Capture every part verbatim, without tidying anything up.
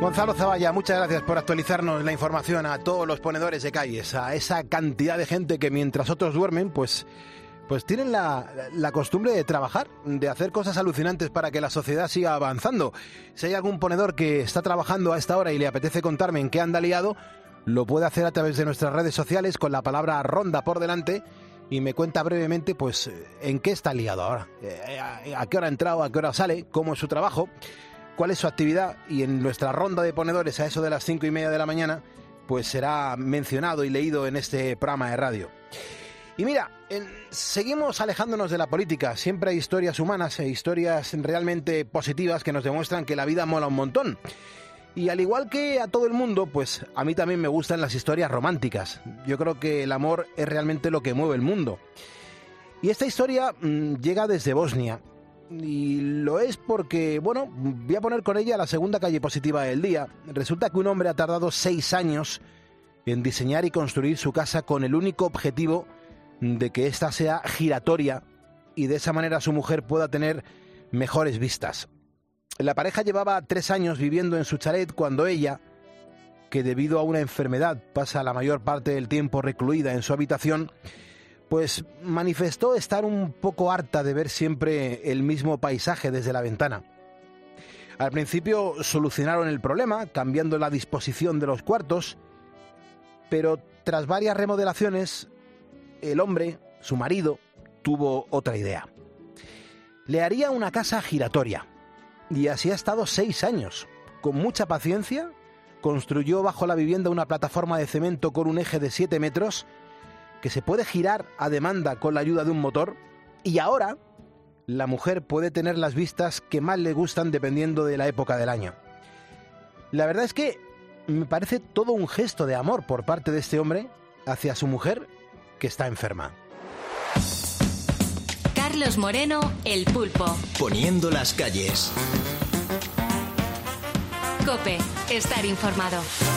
Gonzalo Zavalla, muchas gracias por actualizarnos la información a todos los ponedores de calles, a esa cantidad de gente que mientras otros duermen, pues, pues tienen la, la costumbre de trabajar, de hacer cosas alucinantes para que la sociedad siga avanzando. Si hay algún ponedor que está trabajando a esta hora y le apetece contarme en qué anda liado, lo puede hacer a través de nuestras redes sociales con la palabra ronda por delante y me cuenta brevemente pues en qué está liado ahora, a qué hora ha entrado, a qué hora sale, cómo es su trabajo, cuál es su actividad, y en nuestra ronda de ponedores a eso de las cinco y media de la mañana pues será mencionado y leído en este programa de radio. Y mira, en, seguimos alejándonos de la política. Siempre hay historias humanas e historias realmente positivas que nos demuestran que la vida mola un montón. Y al igual que a todo el mundo, pues a mí también me gustan las historias románticas. Yo creo que el amor es realmente lo que mueve el mundo. Y esta historia mmm, llega desde Bosnia. Y lo es porque, bueno, voy a poner con ella la segunda calle positiva del día. Resulta que un hombre ha tardado seis años en diseñar y construir su casa con el único objetivo de que ésta sea giratoria y de esa manera su mujer pueda tener mejores vistas. La pareja llevaba tres años viviendo en su chalet cuando ella, que debido a una enfermedad pasa la mayor parte del tiempo recluida en su habitación, pues manifestó estar un poco harta de ver siempre el mismo paisaje desde la ventana. Al principio solucionaron el problema cambiando la disposición de los cuartos, pero tras varias remodelaciones, el hombre, su marido, tuvo otra idea. Le haría una casa giratoria, y así ha estado seis años. Con mucha paciencia, construyó bajo la vivienda una plataforma de cemento con un eje de siete metros, que se puede girar a demanda con la ayuda de un motor, y ahora la mujer puede tener las vistas que más le gustan dependiendo de la época del año. La verdad es que me parece todo un gesto de amor por parte de este hombre hacia su mujer que está enferma. Carlos Moreno, El Pulpo. Poniendo las calles. COPE, estar informado.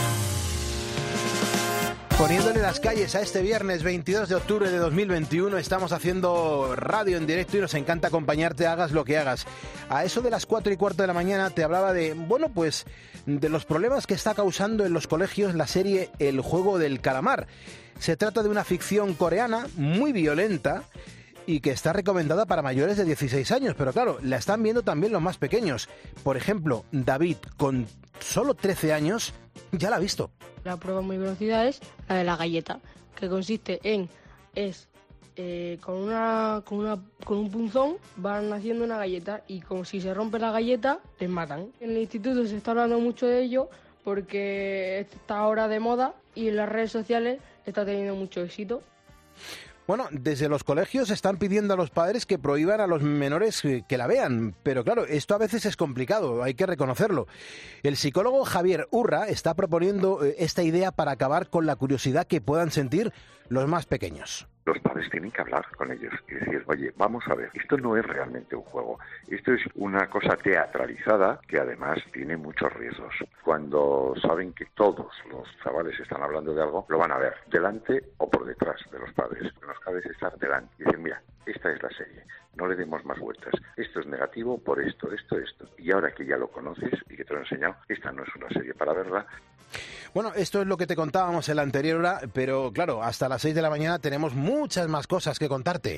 Poniéndole las calles a este viernes veintidós de octubre de dos mil veintiuno, estamos haciendo radio en directo y nos encanta acompañarte, hagas lo que hagas. A eso de las cuatro y cuarto de la mañana te hablaba de, bueno, pues de los problemas que está causando en los colegios la serie El Juego del Calamar. Se trata de una ficción coreana muy violenta y que está recomendada para mayores de dieciséis años, pero claro, la están viendo también los más pequeños. Por ejemplo, David, con solo trece años, ya la ha visto. La prueba muy conocida es la de la galleta, que consiste en, es eh, con, una, con, una, con un punzón van haciendo una galleta y como si se rompe la galleta, les matan. En el instituto se está hablando mucho de ello porque está ahora de moda y en las redes sociales está teniendo mucho éxito. Bueno, desde los colegios están pidiendo a los padres que prohíban a los menores que la vean, pero claro, esto a veces es complicado, hay que reconocerlo. El psicólogo Javier Urra está proponiendo esta idea para acabar con la curiosidad que puedan sentir los más pequeños. Los padres tienen que hablar con ellos y decir, oye, vamos a ver, esto no es realmente un juego, esto es una cosa teatralizada que además tiene muchos riesgos. Cuando saben que todos los chavales están hablando de algo, lo van a ver, delante o por detrás de los padres. Los padres están delante y dicen, mira, esta es la serie, no le demos más vueltas, esto es negativo por esto, esto, esto. Y ahora que ya lo conoces y que te lo he enseñado, esta no es una serie para verla. Bueno, esto es lo que te contábamos en la anterior hora, pero claro, hasta las seis de la mañana tenemos muchas más cosas que contarte.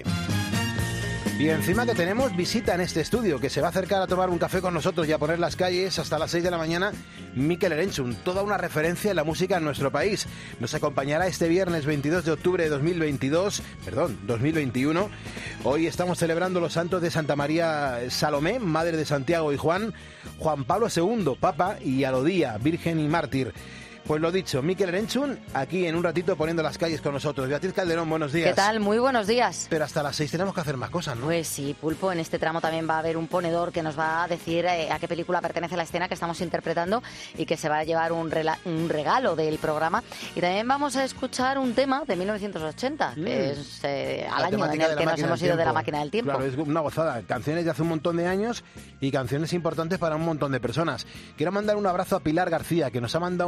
Y encima que tenemos visita en este estudio, que se va a acercar a tomar un café con nosotros y a poner las calles hasta las seis de la mañana, Mikel Erentzun, toda una referencia en la música en nuestro país. Nos acompañará este viernes veintidós de octubre de dos mil veintidós, perdón, dos mil veintiuno. Hoy estamos celebrando los santos de Santa María Salomé, madre de Santiago y Juan, Juan Pablo segundo, Papa, y Alodía, Virgen y Mártir. Pues lo dicho, Mikel Erentzun, aquí en un ratito poniendo las calles con nosotros. Beatriz Calderón, buenos días. ¿Qué tal? Muy buenos días. Pero hasta las seis tenemos que hacer más cosas, ¿no? Pues sí, Pulpo, en este tramo también va a haber un ponedor que nos va a decir eh, a qué película pertenece la escena que estamos interpretando y que se va a llevar un, rela- un regalo del programa. Y también vamos a escuchar un tema de mil novecientos ochenta, mm. que es eh, al la año en el que nos hemos ido de la máquina del tiempo. Claro, es una gozada. Canciones de hace un montón de años y canciones importantes para un montón de personas. Quiero mandar un abrazo a Pilar García, que nos ha mandado un mensaje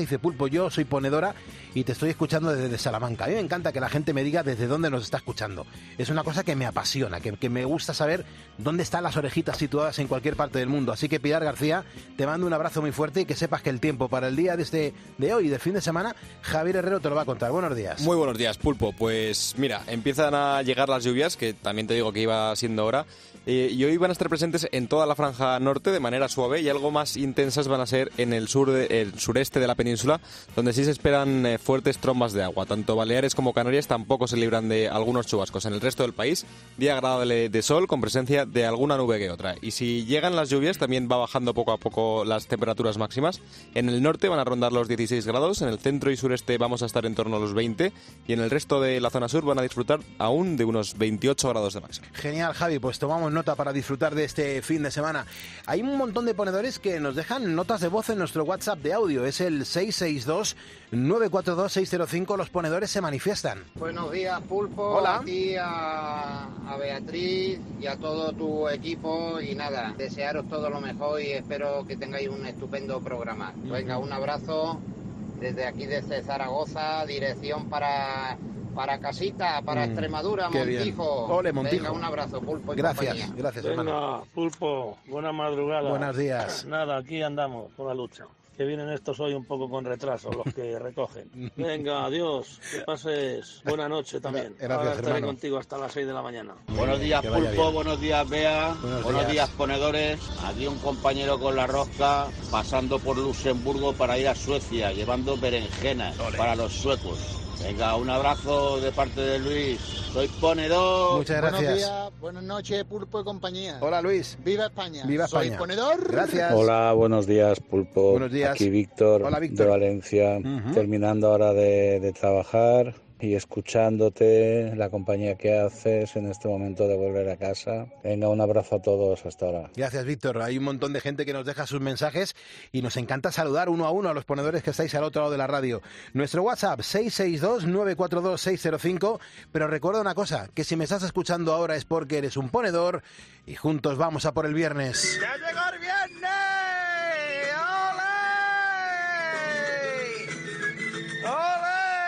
mensaje y dice: Pulpo, yo soy ponedora y te estoy escuchando desde Salamanca. A mí me encanta que la gente me diga desde dónde nos está escuchando. Es una cosa que me apasiona, que, que me gusta saber dónde están las orejitas situadas en cualquier parte del mundo. Así que, Pilar García, te mando un abrazo muy fuerte y que sepas que el tiempo para el día de, este, de hoy, del fin de semana, Javier Herrero te lo va a contar. Buenos días. Muy buenos días, Pulpo. Pues mira, empiezan a llegar las lluvias, que también te digo que iba siendo hora. Eh, y hoy van a estar presentes en toda la franja norte de manera suave, y algo más intensas van a ser en el sur de, el sureste de la península, donde sí se esperan eh, fuertes trombas de agua. Tanto Baleares como Canarias tampoco se libran de algunos chubascos. En el resto del país, día agradable de sol con presencia de alguna nube que otra. Y si llegan las lluvias, también va bajando poco a poco las temperaturas máximas. En el norte van a rondar los dieciséis grados, en el centro y sureste vamos a estar en torno a los veinte, y en el resto de la zona sur van a disfrutar aún de unos veintiocho grados de máxima. Genial, Javi, pues tomamos nota para disfrutar de este fin de semana. Hay un montón de ponedores que nos dejan notas de voz en nuestro WhatsApp de audio. Es el seis seis dos, nueve cuatro dos, seis cero cinco. Los ponedores se manifiestan. Buenos días, Pulpo. Hola. A ti, a, a Beatriz y a todo tu equipo. Y nada, desearos todo lo mejor y espero que tengáis un estupendo programa. Venga, un abrazo desde aquí, desde Zaragoza, dirección para... Para Casita, para mm, Extremadura, Montijo. Ole, Montijo. Venga, un abrazo, Pulpo. Y gracias, compañía. gracias, Venga, hermano. Pulpo, buena madrugada. Buenos días. Nada, aquí andamos con la lucha. Que vienen estos hoy un poco con retraso, los que recogen. Venga, adiós, que pases buena noche también. Gracias, Ahora estaré hermano. contigo hasta las seis de la mañana. Buenos días, Pulpo, bien. buenos días, Bea, Buenos, buenos días. días, ponedores. Aquí un compañero con la rosca pasando por Luxemburgo para ir a Suecia, llevando berenjenas Ole. para los suecos. Venga, un abrazo de parte de Luis. Soy ponedor. Muchas gracias. Buenos días, buenas noches, Pulpo y compañía. Hola, Luis. Viva España. Viva España. Soy ponedor. Gracias. Hola, buenos días, Pulpo. Buenos días. Aquí Víctor, Hola, Víctor. de Valencia, Uh-huh. terminando ahora de, de trabajar y escuchándote, la compañía que haces en este momento de volver a casa. Venga, un abrazo a todos, hasta ahora. Gracias, Víctor. Hay un montón de gente que nos deja sus mensajes y nos encanta saludar uno a uno a los ponedores que estáis al otro lado de la radio. Nuestro WhatsApp, seis seis dos, nueve cuatro dos, seis cero cinco. Pero recuerda una cosa, que si me estás escuchando ahora es porque eres un ponedor y juntos vamos a por el viernes. ¡Ya llegó el viernes! ¡Ole! ¡Ole!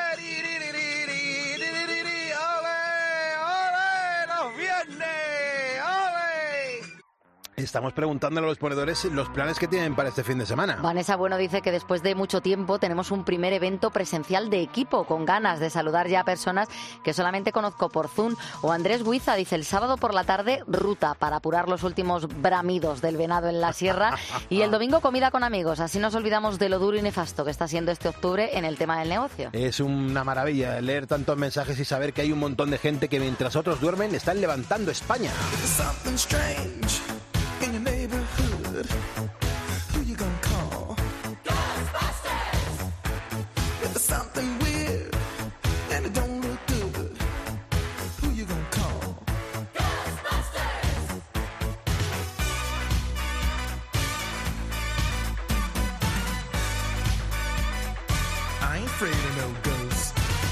Estamos preguntándole a los ponedores los planes que tienen para este fin de semana. Vanessa Bueno dice que después de mucho tiempo tenemos un primer evento presencial de equipo, con ganas de saludar ya a personas que solamente conozco por Zoom. O Andrés Huiza dice: el sábado por la tarde, ruta para apurar los últimos bramidos del venado en la sierra. Y el domingo, comida con amigos. Así nos olvidamos de lo duro y nefasto que está siendo este octubre en el tema del negocio. Es una maravilla leer tantos mensajes y saber que hay un montón de gente que mientras otros duermen están levantando España. In your neighborhood, who you gonna call? Ghostbusters! If there's something weird and it don't look good, who you gonna call? Ghostbusters! I ain't afraid of no ghosts.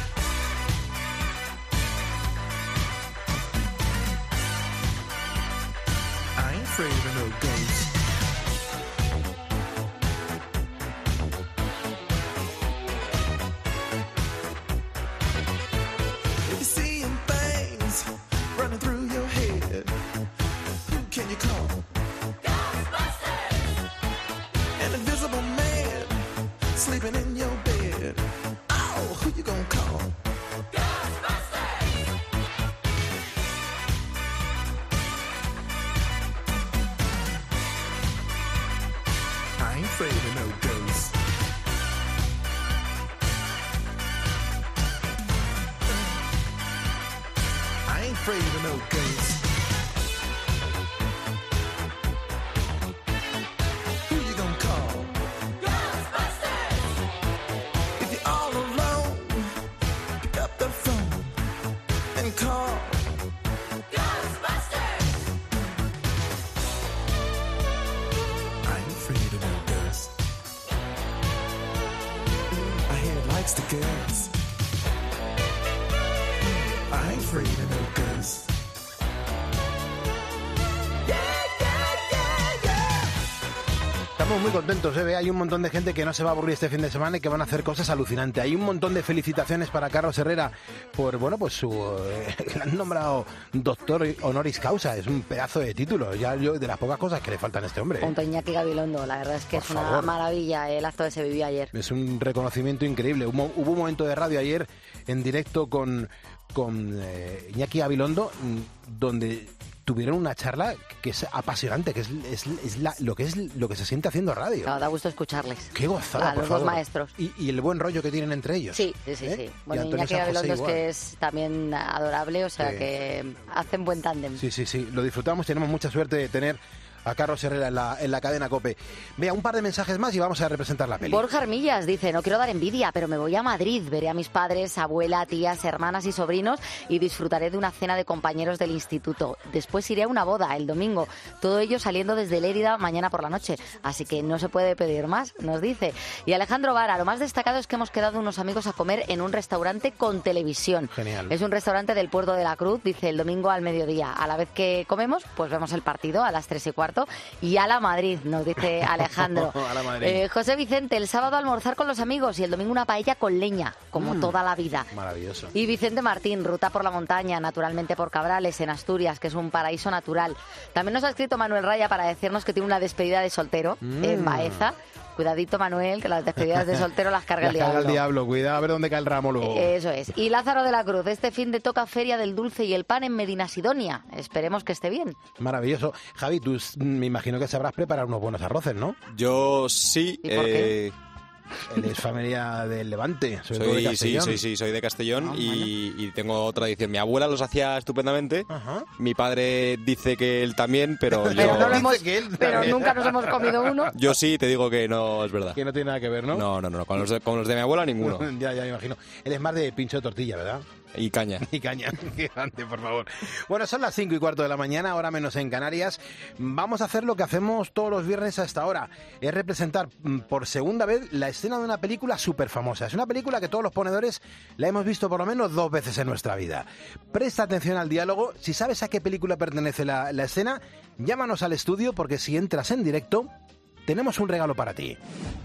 I ain't afraid of no ghosts. If you're seeing things running through your head, who can you call? Ghostbusters! An invisible man sleeping in your bed. Oh, who you gonna call? I ain't afraid of no ghosts. I ain't afraid of no ghosts. Who you gonna call? Ghostbusters! If you're all alone, pick up the phone and call. Likes the girls. I ain't afraid of no ghosts. Yeah, yeah, yeah, yeah. Estamos muy contentos, ¿eh? Hay un montón de gente que no se va a aburrir este fin de semana y que van a hacer cosas alucinantes. Hay un montón de felicitaciones para Carlos Herrera por, bueno, pues su... Eh, le han nombrado doctor honoris causa. Es un pedazo de título. Ya yo, de las pocas cosas que le faltan a este hombre. Junto a Iñaki Gabilondo, la verdad es que Por es una favor. maravilla el acto que se vivió ayer. Es un reconocimiento increíble. Hubo, hubo un momento de radio ayer en directo con, con eh, Iñaki Gabilondo mm, donde tuvieron una charla que es apasionante, que es, es, es la, lo que es lo que se siente haciendo radio. Claro, da gusto escucharles. Qué gozada, A por los dos favor. maestros. Y, y el buen rollo que tienen entre ellos. Sí, sí, sí. ¿Eh? sí. Y Bueno, Antonio Iñaki San José Gabilondo es igual. que es también adorable, o sea Sí. que hacen buen tándem. Sí, sí, sí, lo disfrutamos, tenemos mucha suerte de tener a Carlos Herrera en la, en la cadena COPE. Vea, un par de mensajes más y vamos a representar la peli. Borja Armillas dice, no quiero dar envidia, pero me voy a Madrid, veré a mis padres, abuela, tías, hermanas y sobrinos y disfrutaré de una cena de compañeros del instituto. Después iré a una boda el domingo, todo ello saliendo desde Lérida mañana por la noche, así que no se puede pedir más, nos dice. Y Alejandro Vara, lo más destacado es que hemos quedado unos amigos a comer en un restaurante con televisión. Genial. Es un restaurante del Puerto de la Cruz, dice, el domingo al mediodía. A la vez que comemos, pues vemos el partido a las tres y cuarto. Y a la Madrid, nos dice Alejandro. A la Madrid. Eh, José Vicente, el sábado almorzar con los amigos y el domingo una paella con leña, como Mm. toda la vida. Maravilloso. Y Vicente Martín, ruta por la montaña, naturalmente por Cabrales, en Asturias, que es un paraíso natural. También nos ha escrito Manuel Raya para decirnos que tiene una despedida de soltero Mm. en Baeza. Cuidadito, Manuel, que las despedidas de soltero las carga el Las carga diablo. el diablo, cuidado a ver dónde cae el ramo luego. Eso es. Y Lázaro de la Cruz, este fin de toca Feria del Dulce y el Pan en Medina Sidonia. Esperemos que esté bien. Maravilloso. Javi, tú s- me imagino que sabrás preparar unos buenos arroces, ¿no? Yo sí. ¿Y por qué? eh, Él es familia del Levante, sobre todo de Soy, sí, Castellón. sí, sí, soy de Castellón Ah, y, y tengo tradición. Mi abuela los hacía estupendamente. Ajá. Mi padre dice que él también, pero yo, Pero, no lo Dice hemos, que él pero también. nunca nos hemos comido uno. yo sí te digo que no es verdad. Que no tiene nada que ver, ¿no? No, no, no, con los de, con los de mi abuela ninguno. ya, ya me imagino. Él es más de pincho de tortilla, ¿verdad? Y caña. Y caña, qué grande, por favor. Bueno, son las cinco y cuarto de la mañana, ahora menos en Canarias. Vamos a hacer lo que hacemos todos los viernes a esta hora. Es representar mm, por segunda vez la escena de una película súper famosa. Es una película que todos los ponedores la hemos visto por lo menos dos veces en nuestra vida. Presta atención al diálogo. Si sabes a qué película pertenece la, la escena, llámanos al estudio porque si entras en directo, tenemos un regalo para ti.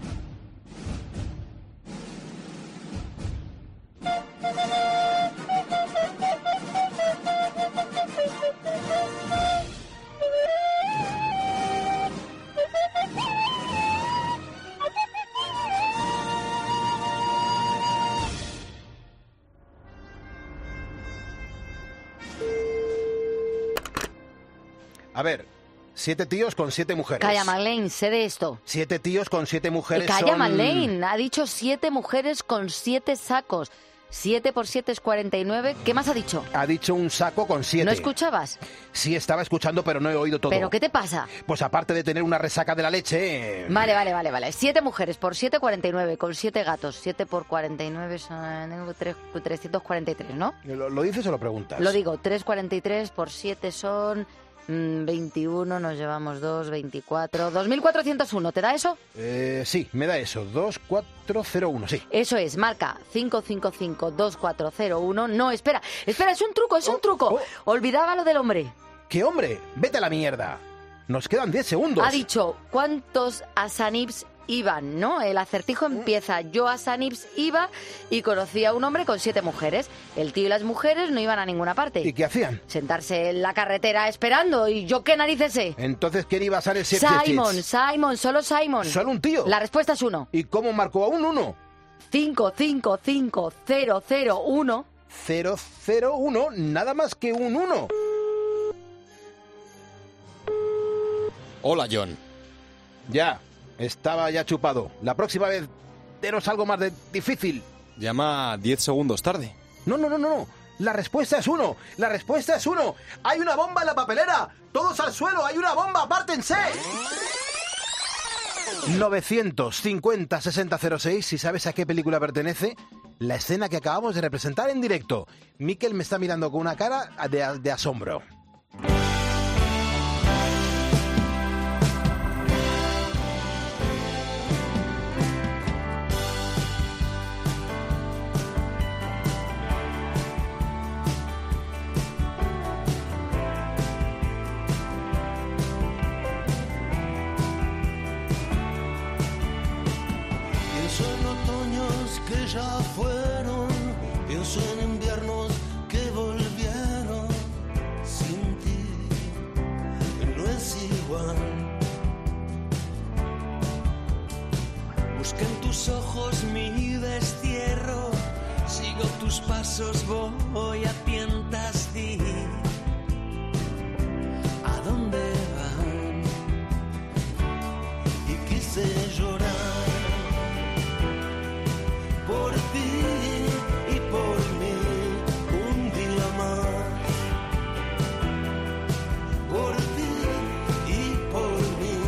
A ver, siete tíos con siete mujeres. Calla, Marlene, sé de esto. Siete tíos con siete mujeres Calla, son... Marlene, ha dicho siete mujeres con siete sacos. Siete por siete es cuarenta y nueve. ¿Qué más ha dicho? Ha dicho un saco con siete. ¿No escuchabas? Sí, estaba escuchando, pero no he oído todo. ¿Pero qué te pasa? Pues aparte de tener una resaca de la leche... eh, Vale, vale, vale, vale. Siete mujeres por siete, cuarenta y nueve. Con siete gatos. Siete por cuarenta y nueve son tres, trescientos cuarenta y tres, ¿no? ¿Lo, lo dices o lo preguntas? Lo digo, trescientos cuarenta y tres por siete son mm, veintiuno, nos llevamos dos, veinticuatro, dos mil cuatrocientos uno. ¿Te da eso? Eh, sí, me da eso. dos cuatro cero uno, sí. Eso es, marca cinco cinco cinco dos cuatro cero uno. No, espera, espera, es un truco, es un Oh, truco. oh. Olvidaba lo del hombre. ¡Qué hombre! ¡Vete a la mierda! Nos quedan diez segundos. Ha dicho, ¿cuántos Asanips iban? ¿No? El acertijo empieza, yo a Asanips iba y conocí a un hombre con siete mujeres. El tío y las mujeres no iban a ninguna parte. ¿Y qué hacían? Sentarse en la carretera esperando. ¿Y yo qué narices sé? Entonces, ¿quién iba a ser el siete? Simon, Simon, solo Simon. ¿Solo un tío? La respuesta es uno. ¿Y cómo marcó a un uno? cinco cinco cinco cero cero uno. cero cero uno, nada más que un uno. Hola, John. Ya, estaba ya chupado. La próxima vez, denos algo más de difícil. Llama diez segundos tarde. No, no, no, no, no. La respuesta es uno. La respuesta es uno. ¡Hay una bomba en la papelera! ¡Todos al suelo! ¡Hay una bomba! ¡Apártense! novecientos cincuenta sesenta cero seis, si sabes a qué película pertenece, la escena que acabamos de representar en directo. Miquel me está mirando con una cara de, de asombro. que ya fueron, pienso en inviernos que volvieron sin ti, no es igual. Busqué en tus ojos mi destierro, sigo tus pasos, voy a tientas di. ¿A dónde van? Y quise llorar por ti y por mí un día más, por ti y por mí.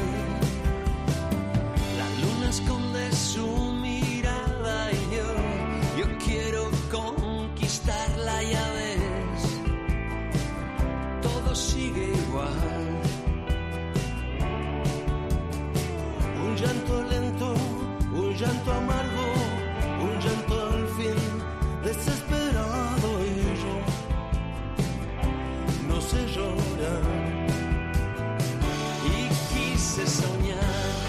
La luna esconde su mirada y yo, yo quiero conquistarla, ya ves, todo sigue igual. Un llanto lento, un llanto amargo, un llanto al fin desesperado y yo no sé llorar y quise soñar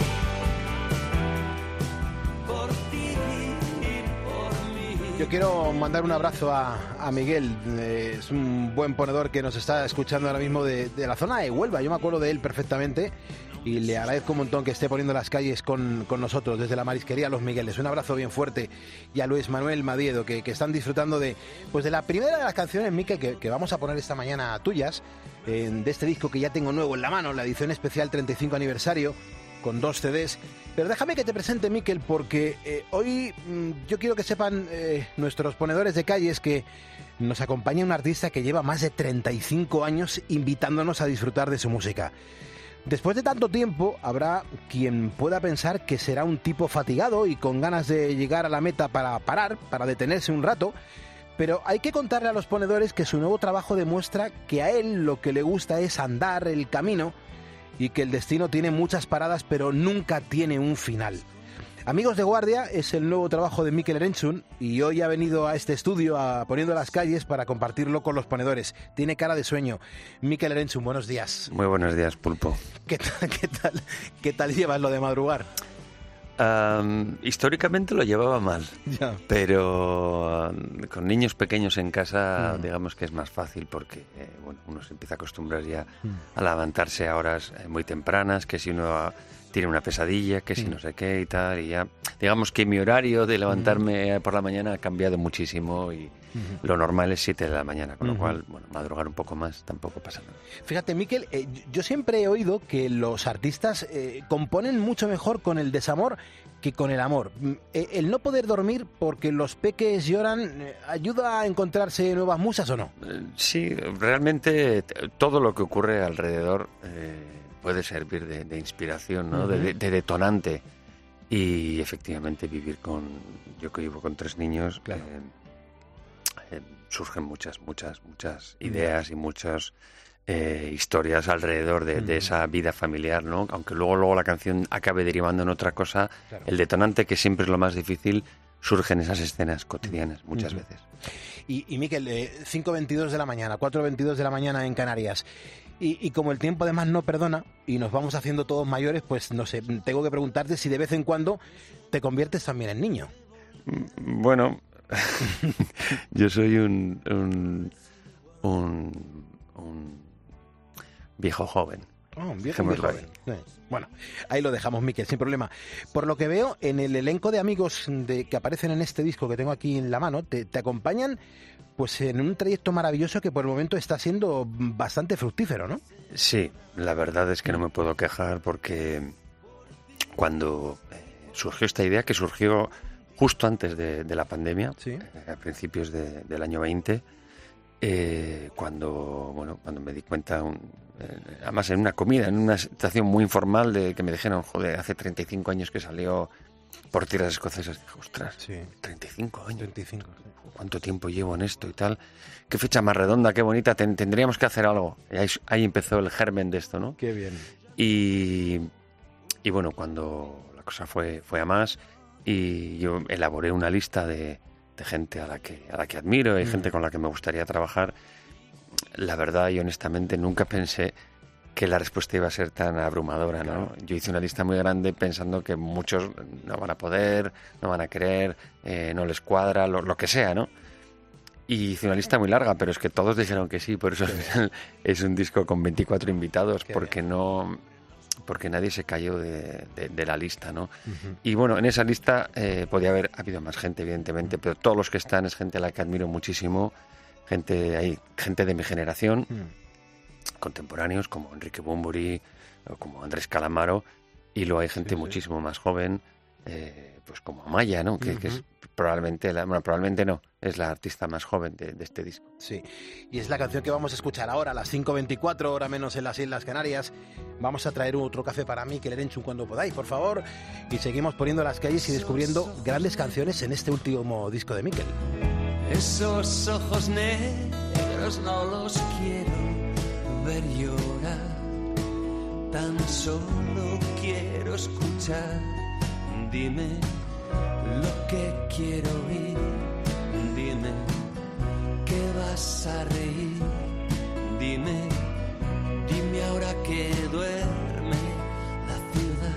por ti y por mí. Yo quiero mandar un abrazo a, a Miguel, eh, es un buen ponedor que nos está escuchando ahora mismo de, de la zona de Huelva, yo me acuerdo de él perfectamente. Y le agradezco un montón que esté poniendo las calles con, con nosotros desde la marisquería Los Migueles. Un abrazo bien fuerte. Y a Luis Manuel Madiedo, que, que están disfrutando de pues de la primera de las canciones, Miquel, que, que vamos a poner esta mañana tuyas, eh, de este disco que ya tengo nuevo en la mano, la edición especial treinta y cinco aniversario, con dos C Ds. Pero déjame que te presente, Miquel, porque eh, hoy mmm, yo quiero que sepan eh, nuestros ponedores de calles que nos acompaña un artista que lleva más de treinta y cinco años invitándonos a disfrutar de su música. Después de tanto tiempo, habrá quien pueda pensar que será un tipo fatigado y con ganas de llegar a la meta para parar, para detenerse un rato, pero hay que contarle a los ponedores que su nuevo trabajo demuestra que a él lo que le gusta es andar el camino y que el destino tiene muchas paradas pero nunca tiene un final. Amigos de Guardia es el nuevo trabajo de Mikel Erentzun y hoy ha venido a este estudio a Poniendo las Calles para compartirlo con los ponedores. Tiene cara de sueño. Mikel Erentzun, buenos días. Muy buenos días, Pulpo. ¿Qué tal, qué tal, qué tal llevas lo de madrugar? Um, históricamente lo llevaba mal, ya. pero um, con niños pequeños en casa mm. digamos que es más fácil porque eh, bueno, uno se empieza a acostumbrar ya mm. a levantarse a horas eh, muy tempranas, que si uno ha, tiene una pesadilla, que si mm. no sé qué y tal, y ya digamos que mi horario de levantarme mm. por la mañana ha cambiado muchísimo y mm-hmm. lo normal es siete de la mañana, con mm-hmm. lo cual, bueno, madrugar un poco más tampoco pasa nada. Fíjate, Miquel, eh, yo siempre he oído que los artistas eh, componen mucho mejor con el desamor que con el amor. Eh, ¿El no poder dormir porque los peques lloran eh, ayuda a encontrarse nuevas musas o no? Eh, sí, realmente t- todo lo que ocurre alrededor eh, puede servir de, de inspiración, ¿no? Uh-huh. de, de detonante. Y efectivamente vivir con... Yo que vivo con tres niños, claro. eh, eh, surgen muchas, muchas, muchas ideas uh-huh. y muchas... Eh, historias alrededor de, de esa vida familiar, ¿no? Aunque luego luego la canción acabe derivando en otra cosa, claro. el detonante, que siempre es lo más difícil, surge en esas escenas cotidianas muchas uh-huh. veces. Y, y Miquel, eh, cinco veintidós de la mañana, cuatro veintidós de la mañana en Canarias, y, y como el tiempo además no perdona y nos vamos haciendo todos mayores, pues no sé, tengo que preguntarte si de vez en cuando te conviertes también en niño. Bueno, yo soy un un, un, un viejo joven. Oh, un viejo, viejo joven. Sí. Bueno, ahí lo dejamos, Miquel, sin problema. Por lo que veo, en el elenco de amigos de, que aparecen en este disco que tengo aquí en la mano, te, te acompañan pues en un trayecto maravilloso que por el momento está siendo bastante fructífero, ¿no? Sí, la verdad es que no me puedo quejar porque cuando eh, surgió esta idea, que surgió justo antes de, de la pandemia, ¿sí? eh, a principios de, del año veinte, eh, cuando, bueno, cuando me di cuenta... Un, además en una comida, en una situación muy informal, de que me dijeron, joder, hace treinta y cinco años que salió por tierras escocesas. Dije, ostras, sí. treinta y cinco años. treinta y cinco, sí. ¿Cuánto tiempo llevo en esto y tal? Qué fecha más redonda, qué bonita, Ten, tendríamos que hacer algo. Y ahí, ahí empezó el germen de esto, ¿no? Qué bien. Y, y bueno, cuando la cosa fue, fue a más, y yo elaboré una lista de, de gente a la que, a la que admiro y mm. gente con la que me gustaría trabajar. La verdad y honestamente nunca pensé que la respuesta iba a ser tan abrumadora, ¿no? Claro. Yo hice una lista muy grande pensando que muchos no van a poder, no van a querer, eh, no les cuadra, lo, lo que sea, ¿no? Y hice una lista muy larga, pero es que todos dijeron que sí, por eso al final es un disco con veinticuatro invitados, Qué porque bien. no... porque nadie se cayó de, de, de la lista, ¿no? Uh-huh. Y bueno, en esa lista eh, podía haber habido más gente, evidentemente, pero todos los que están es gente a la que admiro muchísimo, gente hay gente de mi generación, uh-huh. contemporáneos como Enrique Bunbury o como Andrés Calamaro, y luego hay gente sí, sí. muchísimo más joven, eh, pues como Amaya, ¿no? Que, uh-huh. que es probablemente, la, bueno, probablemente no, es la artista más joven de, de este disco. Sí, y es la canción que vamos a escuchar ahora a las cinco veinticuatro, hora menos en las Islas Canarias. Vamos a traer otro café para mí, que le Erenchun, cuando podáis, por favor. Y seguimos poniendo las calles y descubriendo grandes canciones en este último disco de Mikel. Esos ojos negros no los quiero ver llorar, tan solo quiero escuchar. Dime lo que quiero oír, dime que vas a reír, dime, dime ahora que duerme la ciudad.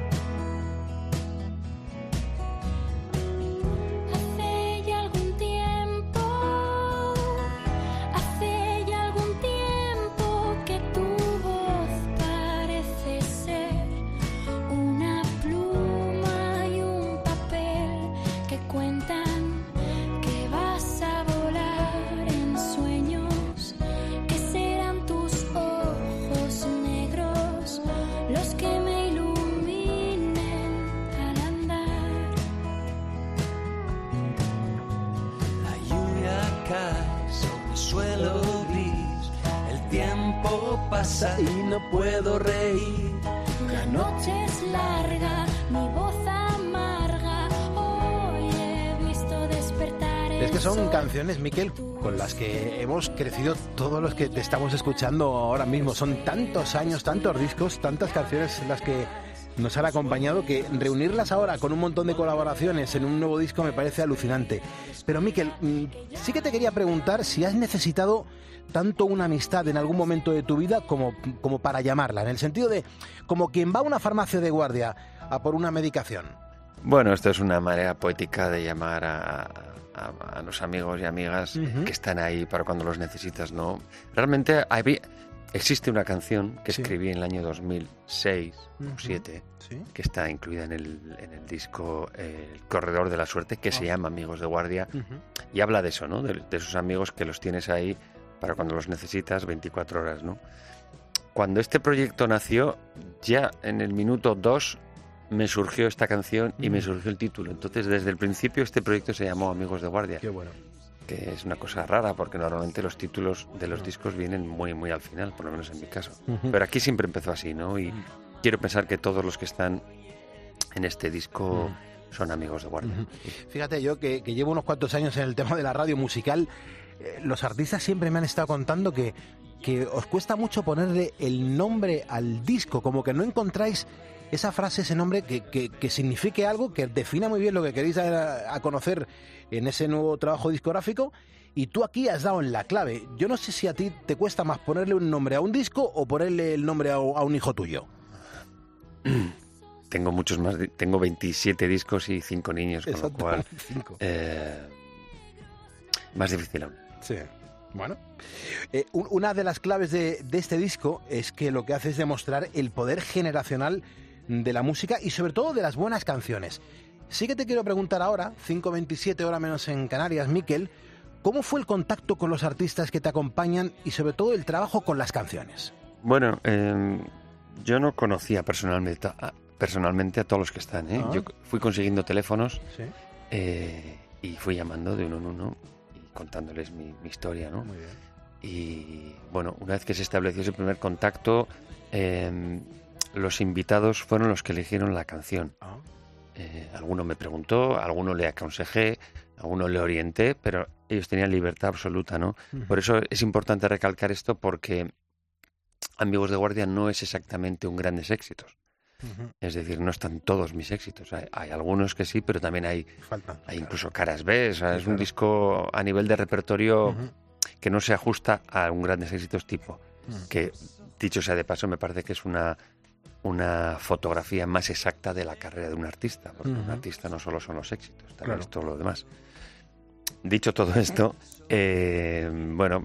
Hace ya algún tiempo, hace ya algún tiempo que tu voz parece ser una pluma y un papel que cuentan que vas a volar en sueños, que serán tus ojos negros los que me iluminen al andar. La lluvia cae sobre el suelo gris, el tiempo pasa y no puedo reír. La noche es larga, mi voz amarga, hoy he visto despertar el Es que son sol. canciones, Mikel, con las que hemos crecido todos los que te estamos escuchando ahora mismo. Son tantos años, tantos discos, tantas canciones las que nos han acompañado, que reunirlas ahora con un montón de colaboraciones en un nuevo disco me parece alucinante. Pero Mikel, mm, sí que te quería preguntar si has necesitado tanto una amistad en algún momento de tu vida como, como para llamarla, en el sentido de como quien va a una farmacia de guardia a por una medicación. Bueno, esto es una manera poética de llamar a, a, a los amigos y amigas uh-huh. que están ahí para cuando los necesitas, ¿no? Realmente hay, existe una canción que sí. escribí en el año dos mil seis o uh-huh. siete, ¿sí? que está incluida en el, en el disco eh, El Corredor de la Suerte, que oh. se llama Amigos de Guardia, uh-huh. y habla de eso, ¿no? De, de esos amigos que los tienes ahí para cuando los necesitas veinticuatro horas, ¿no? Cuando este proyecto nació, ya en el minuto dos me surgió esta canción y me surgió el título. Entonces, desde el principio, este proyecto se llamó Amigos de Guardia. Qué bueno. Que es una cosa rara, porque normalmente los títulos de los discos vienen muy, muy al final, por lo menos en mi caso. Uh-huh. Pero aquí siempre empezó así, ¿no? Y uh-huh. quiero pensar que todos los que están en este disco uh-huh. son amigos de Guardia. Uh-huh. Fíjate, yo que, que llevo unos cuantos años en el tema de la radio musical, eh, los artistas siempre me han estado contando que, que os cuesta mucho ponerle el nombre al disco, como que no encontráis esa frase, ese nombre que, que, que signifique algo, que defina muy bien lo que queréis a, a conocer en ese nuevo trabajo discográfico, y tú aquí has dado en la clave. Yo no sé si a ti te cuesta más ponerle un nombre a un disco o ponerle el nombre a, a un hijo tuyo. Tengo muchos más, tengo veintisiete discos y cinco niños, con Exacto, lo cual eh, más difícil aún. Sí. Bueno, eh, una de las claves de, de este disco es que lo que hace es demostrar el poder generacional de la música y sobre todo de las buenas canciones. Sí que te quiero preguntar ahora, cinco veintisiete, hora menos en Canarias, Mikel, ¿cómo fue el contacto con los artistas que te acompañan y sobre todo el trabajo con las canciones? Bueno, eh, yo no conocía personalmente a, personalmente a todos los que están, ¿eh? Ah. Yo fui consiguiendo teléfonos ¿Sí? eh, y fui llamando de uno en uno contándoles mi, mi historia, ¿no? Muy bien. Y bueno, una vez que se estableció ese primer contacto, eh, los invitados fueron los que eligieron la canción. Ah. Eh, alguno me preguntó, alguno le aconsejé, alguno le orienté, pero ellos tenían libertad absoluta, ¿no? Uh-huh. Por eso es importante recalcar esto, porque Amigos de Guardia no es exactamente un grandes éxitos. Uh-huh. Es decir, no están todos mis éxitos. Hay, hay algunos que sí, pero también hay, Falta, hay claro. incluso caras B. O sea, sí, es claro. un disco a nivel de repertorio uh-huh. que no se ajusta a un grandes éxitos tipo. Uh-huh. Que dicho sea de paso, me parece que es una, una fotografía más exacta de la carrera de un artista, porque uh-huh. un artista no solo son los éxitos, también claro. es todo lo demás. Dicho todo esto, eh, bueno,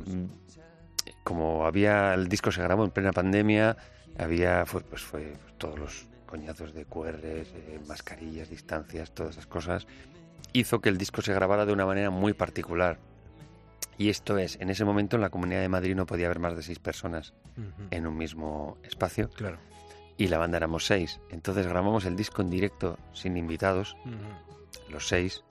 como había el disco se grabó en plena pandemia, había fue, pues fue pues, todos los coñazos de Q Rs, eh, mascarillas, distancias, todas esas cosas, hizo que el disco se grabara de una manera muy particular. Y esto es, en ese momento en la Comunidad de Madrid no podía haber más de seis personas uh-huh. en un mismo espacio. Claro. Y la banda éramos seis. Entonces grabamos el disco en directo sin invitados, uh-huh. los seis.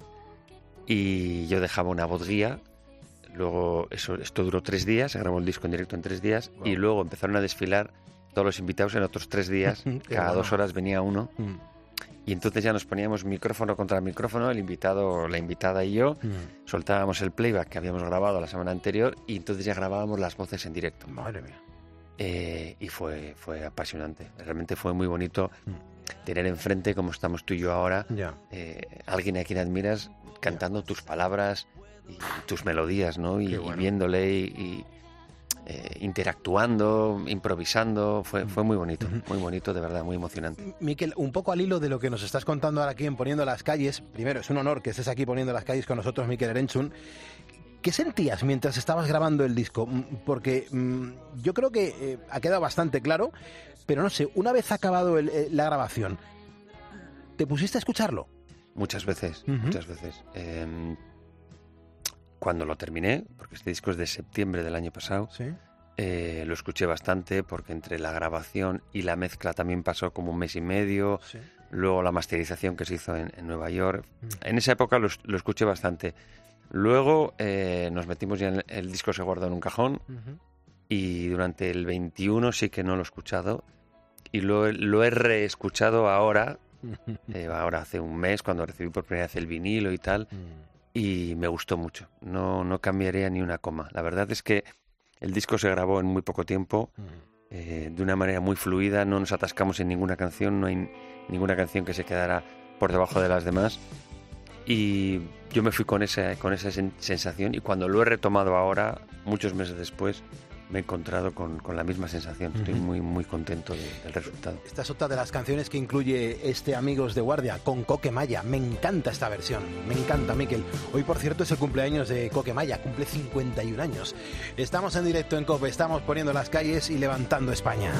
Y yo dejaba una voz guía. Luego, eso, esto duró tres días, se grabó el disco en directo en tres días. Wow. Y luego empezaron a desfilar todos los invitados en otros tres días. Cada bueno. dos horas venía uno. Uh-huh. Y entonces ya nos poníamos micrófono contra micrófono, el invitado, la invitada y yo, mm. soltábamos el playback que habíamos grabado la semana anterior y entonces ya grabábamos las voces en directo. Madre mía. Eh, y fue, fue apasionante. Realmente fue muy bonito mm. tener enfrente, como estamos tú y yo ahora, yeah. eh, alguien a quien admiras cantando yeah. tus palabras y tus melodías, ¿no? Y, bueno. y viéndole y... y Eh, interactuando, improvisando, fue, fue muy bonito, muy bonito, de verdad, muy emocionante. Miquel, un poco al hilo de lo que nos estás contando ahora aquí en Poniendo las Calles, primero es un honor que estés aquí Poniendo las Calles con nosotros, Miquel Erentzun. ¿Qué sentías mientras estabas grabando el disco? Porque mmm, yo creo que eh, ha quedado bastante claro, pero no sé, una vez acabado el, eh, la grabación, ¿te pusiste a escucharlo? Muchas veces, uh-huh. muchas veces. Eh, Cuando lo terminé, porque este disco es de septiembre del año pasado, ¿sí? eh, lo escuché bastante porque entre la grabación y la mezcla también pasó como un mes y medio, sí. luego la masterización que se hizo en, en Nueva York. Mm. En esa época lo, lo escuché bastante. Luego eh, nos metimos ya en el, el disco se guardó en un cajón uh-huh. y durante el veintiuno sí que no lo he escuchado y lo, lo he reescuchado ahora, eh, ahora hace un mes cuando recibí por primera vez el vinilo y tal. Mm. Y me gustó mucho, no, no cambiaría ni una coma. La verdad es que el disco se grabó en muy poco tiempo, eh, de una manera muy fluida, no nos atascamos en ninguna canción, no hay ninguna canción que se quedara por debajo de las demás. Y yo me fui con esa, con esa sensación y cuando lo he retomado ahora, muchos meses después, me he encontrado con, con la misma sensación. Estoy uh-huh. muy, muy contento de, del resultado. Esta es otra de las canciones que incluye este Amigos de Guardia, con Coquemaya. Me encanta esta versión, me encanta, Miquel. Hoy, por cierto, es el cumpleaños de Coquemaya, cumple cincuenta y un años. Estamos en directo en COPE, estamos Poniendo las Calles y levantando España.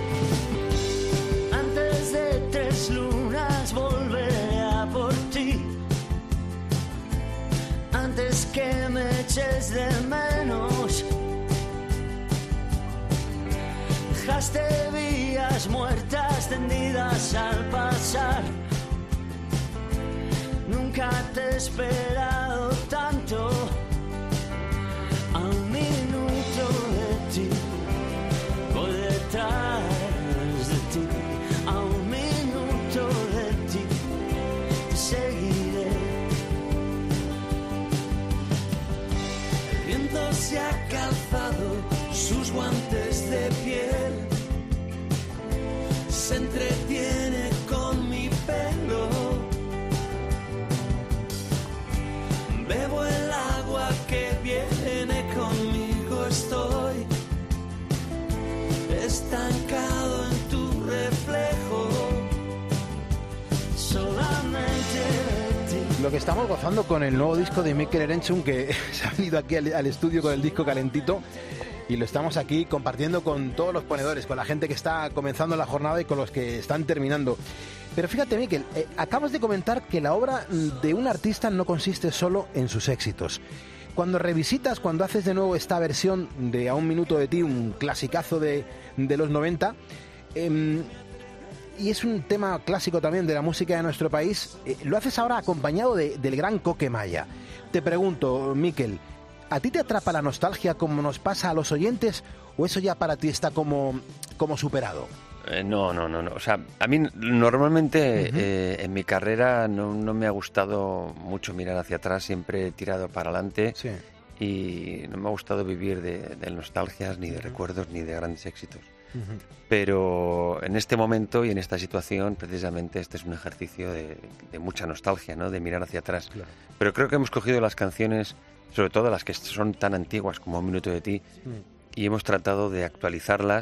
Antes de tres lunas volveré a por ti. Antes que me eches de menos. Dejaste vías muertas tendidas al pasar. Nunca te he esperado tanto. A un minuto de ti, voy detrás de ti. A un minuto de ti, te seguiré. El viento se ha calzado sus guantes de piel, se entretiene con mi pelo. Bebo el agua que viene conmigo, estoy estancado en tu reflejo. Solamente de ti. Lo que estamos gozando con el nuevo disco de Miquel Erentzun, que se ha venido aquí al, al estudio con el disco calentito. Y lo estamos aquí compartiendo con todos los ponedores, con la gente que está comenzando la jornada y con los que están terminando. Pero fíjate, Miquel, eh, acabas de comentar que la obra de un artista no consiste solo en sus éxitos. Cuando revisitas, cuando haces de nuevo esta versión de A un minuto de ti, un clasicazo de, de los noventa, eh, y es un tema clásico también de la música de nuestro país, eh, lo haces ahora acompañado de, del gran Coquemaya. Te pregunto, Miquel, ¿a ti te atrapa la nostalgia como nos pasa a los oyentes o eso ya para ti está como, como superado? Eh, no, no, no, no. O sea, a mí normalmente uh-huh. eh, en mi carrera no, no me ha gustado mucho mirar hacia atrás, siempre he tirado para adelante sí. y no me ha gustado vivir de, de nostalgias, ni de uh-huh. recuerdos, ni de grandes éxitos. Uh-huh. Pero en este momento y en esta situación, precisamente, este es un ejercicio de, de mucha nostalgia, ¿no? De mirar hacia atrás. Claro. Pero creo que hemos cogido las canciones, sobre todo las que son tan antiguas como Un minuto de ti, uh-huh. y hemos tratado de actualizarlas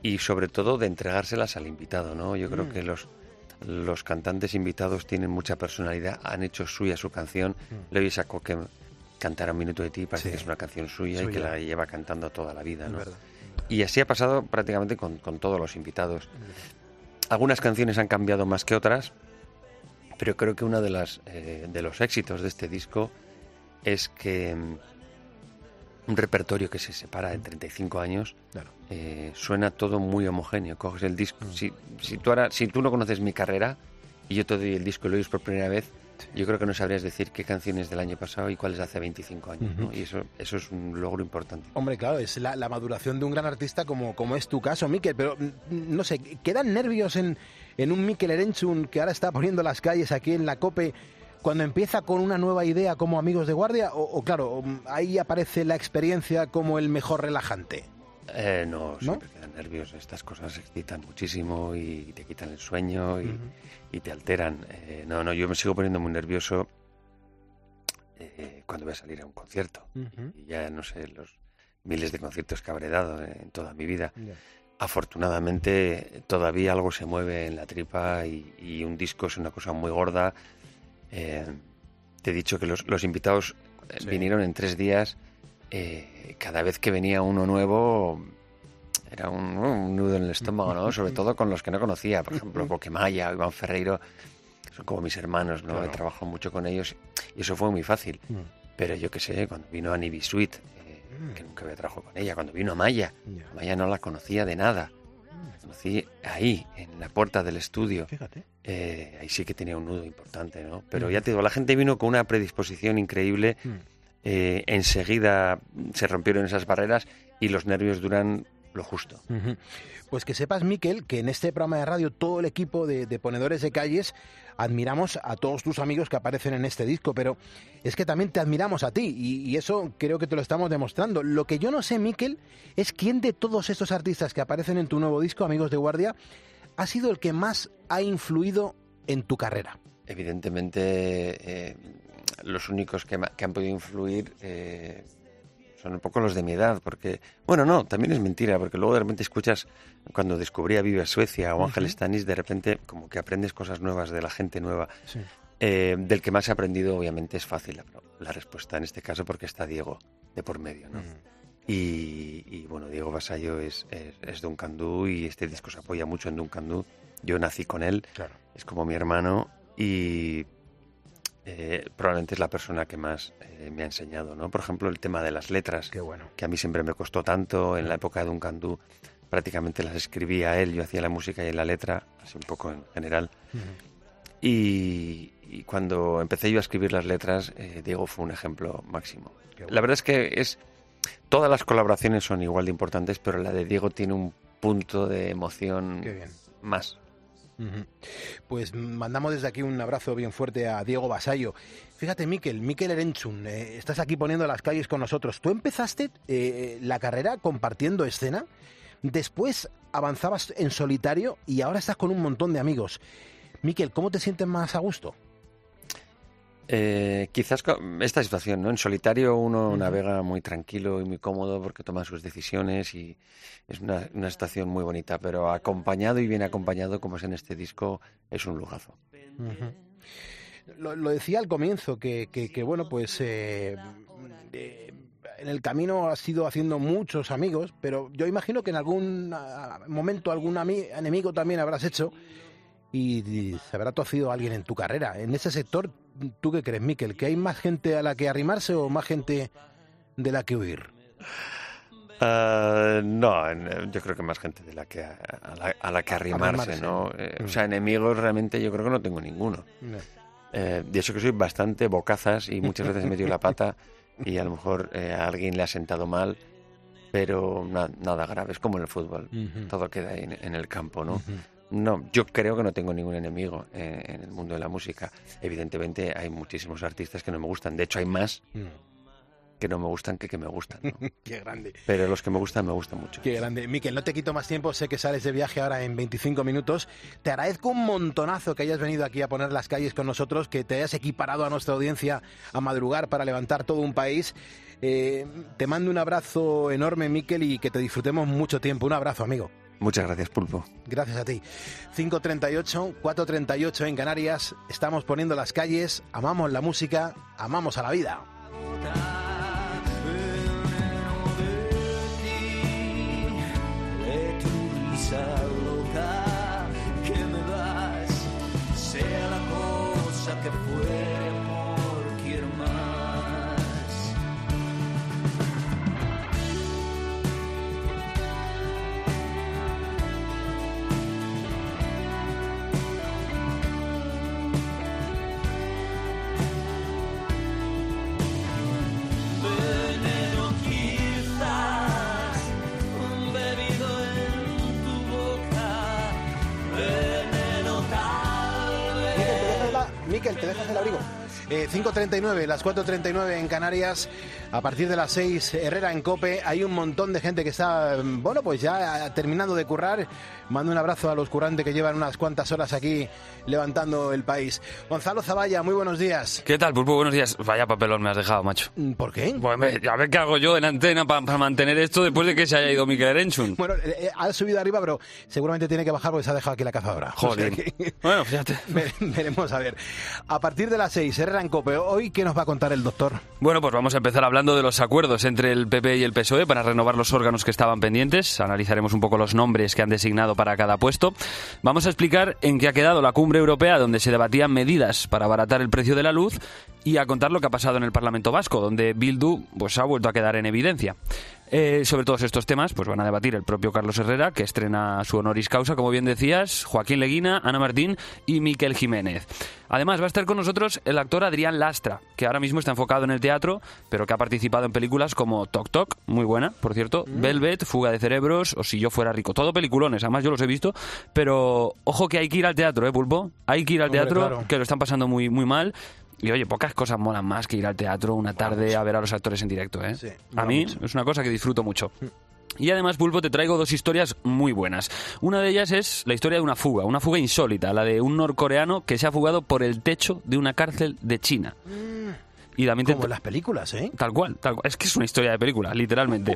y sobre todo de entregárselas al invitado, ¿no? Yo creo Mm. que los los cantantes invitados tienen mucha personalidad, han hecho suya su canción. Mm. Le oyes a Coque cantar Un minuto de ti, parece Sí. que es una canción suya, Suya. y que la lleva cantando toda la vida, Es ¿no? verdad. Y así ha pasado prácticamente con, con todos los invitados. Algunas canciones han cambiado más que otras, pero creo que uno de, las, eh, de los éxitos de este disco es que mm, un repertorio que se separa en treinta y cinco años, Claro. eh, suena todo muy homogéneo. Coges el disco, Mm. si, si, tú ahora, si tú no conoces mi carrera y yo te doy el disco y lo oyes por primera vez, yo creo que no sabrías decir qué canciones del año pasado y cuáles de hace veinticinco años, ¿no? Ujú. Y eso, eso es un logro importante. Hombre, claro, es la, la maduración de un gran artista como, como es tu caso, Mikel, pero mm, no sé, ¿quedan nervios en, en un Mikel Erentzun que ahora está poniendo las calles aquí en la COPE cuando empieza con una nueva idea como Amigos de Guardia? O, o claro, mm, ahí aparece la experiencia como el mejor relajante. Eh, no, siempre quedan nervios. Estas cosas excitan muchísimo y te quitan el sueño y, Ujú. y te alteran. Eh, no, no, yo me sigo poniendo muy nervioso eh, cuando voy a salir a un concierto. Ujú. Y ya no sé los miles de conciertos que habré dado en toda mi vida. Ya. Afortunadamente todavía algo se mueve en la tripa y, y un disco es una cosa muy gorda. Eh, te he dicho que los, los invitados eh, Sí. vinieron en tres días. Eh, cada vez que venía uno nuevo era un, un nudo en el estómago, ¿no? Sobre todo con los que no conocía, por ejemplo, Coquemaya o Iván Ferreiro, son como mis hermanos, ¿no? Claro. He trabajado mucho con ellos y eso fue muy fácil. Mm. Pero yo qué sé, cuando vino Annie Bisuit, eh, Mm. que nunca había trabajado con ella, cuando vino Amaya, Ya. Amaya no la conocía de nada. La conocí ahí, en la puerta del estudio. Fíjate. Eh, ahí sí que tenía un nudo importante, ¿no? Pero Mm. ya te digo, la gente vino con una predisposición increíble. Mm. Eh, enseguida se rompieron esas barreras y los nervios duran lo justo. Ujú. Pues que sepas, Mikel, que en este programa de radio todo el equipo de, de Ponedores de Calles admiramos a todos tus amigos que aparecen en este disco, pero es que también te admiramos a ti y, y eso creo que te lo estamos demostrando. Lo que yo no sé, Mikel, es quién de todos estos artistas que aparecen en tu nuevo disco, Amigos de Guardia, ha sido el que más ha influido en tu carrera. Evidentemente, eh, los únicos que, ma- que han podido influir eh, son un poco los de mi edad, porque, bueno, no, también es mentira, porque luego de repente escuchas, cuando descubrí a Viva Suecia o Ángel Ujú. Stanis, de repente como que aprendes cosas nuevas de la gente nueva. Sí. Eh, del que más he aprendido, obviamente, es fácil la, la respuesta en este caso, porque está Diego de por medio, ¿no? Y, y, bueno, Diego Vasallo es, es, es Duncan Du y este disco se apoya mucho en Duncan Du. Yo nací con él, Claro. es como mi hermano y eh, probablemente es la persona que más eh, me ha enseñado, ¿no? Por ejemplo, el tema de las letras, Qué bueno. que a mí siempre me costó tanto. En la época de Duncan Du prácticamente las escribía él, yo hacía la música y la letra, así un poco en general. Ujú. Y, y cuando empecé yo a escribir las letras, eh, Diego fue un ejemplo máximo. Qué bueno. La verdad es que es todas las colaboraciones son igual de importantes, pero la de Diego tiene un punto de emoción Qué bien. más. Ujú. Pues mandamos desde aquí un abrazo bien fuerte a Diego Vasallo. Fíjate, Mikel, Mikel Erentzun, eh, estás aquí poniendo las calles con nosotros. Tú empezaste eh, la carrera compartiendo escena, después avanzabas en solitario y ahora estás con un montón de amigos. Mikel, ¿cómo te sientes más a gusto? Eh, quizás con esta situación, ¿no? En solitario uno Ujú. navega muy tranquilo y muy cómodo porque toma sus decisiones y es una, una estación muy bonita, pero acompañado y bien acompañado, como es en este disco, es un lujazo. Ujú. Lo, lo decía al comienzo, que, que, que, bueno, pues eh, eh, en el camino has ido haciendo muchos amigos, pero yo imagino que en algún ah, momento algún ami- enemigo también habrás hecho y, y se habrá torcido alguien en tu carrera. En ese sector, ¿tú qué crees, Mikel? ¿Que hay más gente a la que arrimarse o más gente de la que huir? Ah, no, en- yo creo que más gente de la que a, a la, a la que arrimarse, Arrimarse. ¿no? Eh, Mm. O sea, enemigos realmente yo creo que no tengo ninguno. Eh, de eso que soy bastante bocazas y muchas veces he metido la pata y a lo mejor eh, a alguien le ha sentado mal, pero na- nada grave, es como en el fútbol, Ujú. todo queda ahí en, en el campo, ¿no? Ujú. No, yo creo que no tengo ningún enemigo eh, en el mundo de la música. Evidentemente hay muchísimos artistas que no me gustan, de hecho hay más Mm. que no me gustan que que me gustan, ¿no? Qué grande. Pero los que me gustan me gustan mucho. Qué grande. Mikel, no te quito más tiempo, sé que sales de viaje ahora en veinticinco minutos. Te agradezco un montonazo que hayas venido aquí a poner las calles con nosotros, que te hayas equiparado a nuestra audiencia a madrugar para levantar todo un país. Eh, te mando un abrazo enorme, Mikel, y que te disfrutemos mucho tiempo. Un abrazo, amigo. Muchas gracias, Pulpo. Gracias a ti. cinco treinta y ocho, cuatro treinta y ocho en Canarias. Estamos poniendo las calles, amamos la música, amamos a la vida. De tu risa loca que me das, sea la cosa que fuere, amor, quiero más. Veneno quizás, un bebido en tu boca, veneno tal vez. Miquel, ¿te dejas el abrigo? Eh, cinco treinta y nueve, las cuatro treinta y nueve en Canarias. A partir de las seis, Herrera en COPE. Hay un montón de gente que está, bueno, pues ya terminando de currar. Mando un abrazo a los currantes que llevan unas cuantas horas aquí levantando el país. Gonzalo Zavalla, muy buenos días. ¿Qué tal, Pulpo? Buenos días. Vaya papelón me has dejado, macho. ¿Por qué? Pues me, a ver qué hago yo en antena para pa mantener esto después de que se haya ido Mikel Erenchun. Bueno, eh, ha subido arriba, pero seguramente tiene que bajar porque se ha dejado aquí la cazadora. Joder. O sea que... Bueno, fíjate. Veremos a ver. A partir de las seis, Herrera en COPE. Hoy, ¿qué nos va a contar el doctor? Bueno, pues vamos a empezar hablando de los acuerdos entre el P P y el P S O E para renovar los órganos que estaban pendientes. Analizaremos un poco los nombres que han designado para cada puesto. Vamos a explicar en qué ha quedado la cumbre europea, donde se debatían medidas para abaratar el precio de la luz, y a contar lo que ha pasado en el Parlamento Vasco, donde Bildu pues, ha vuelto a quedar en evidencia. Eh, sobre todos estos temas pues van a debatir el propio Carlos Herrera, que estrena su honoris causa, como bien decías, Joaquín Leguina, Ana Martín y Miquel Jiménez. Además va a estar con nosotros el actor Adrián Lastra, que ahora mismo está enfocado en el teatro, pero que ha participado en películas como Toc Toc, muy buena, por cierto, mm. Velvet, Fuga de cerebros o Si yo fuera rico. Todo peliculones, además yo los he visto, pero ojo que hay que ir al teatro, ¿eh, Pulpo? Hay que ir al Hombre, teatro, claro. Que lo están pasando muy, muy mal. Y oye, pocas cosas molan más que ir al teatro una tarde a ver a los actores en directo, ¿eh? Sí, a mí mucho. es una cosa que disfruto mucho. Y además, Pulpo, te traigo dos historias muy buenas. Una de ellas es la historia de una fuga, una fuga insólita, la de un norcoreano que se ha fugado por el techo de una cárcel de China. Y también te... Como en las películas, ¿eh? Tal cual, tal cual. Es que es una historia de película, literalmente.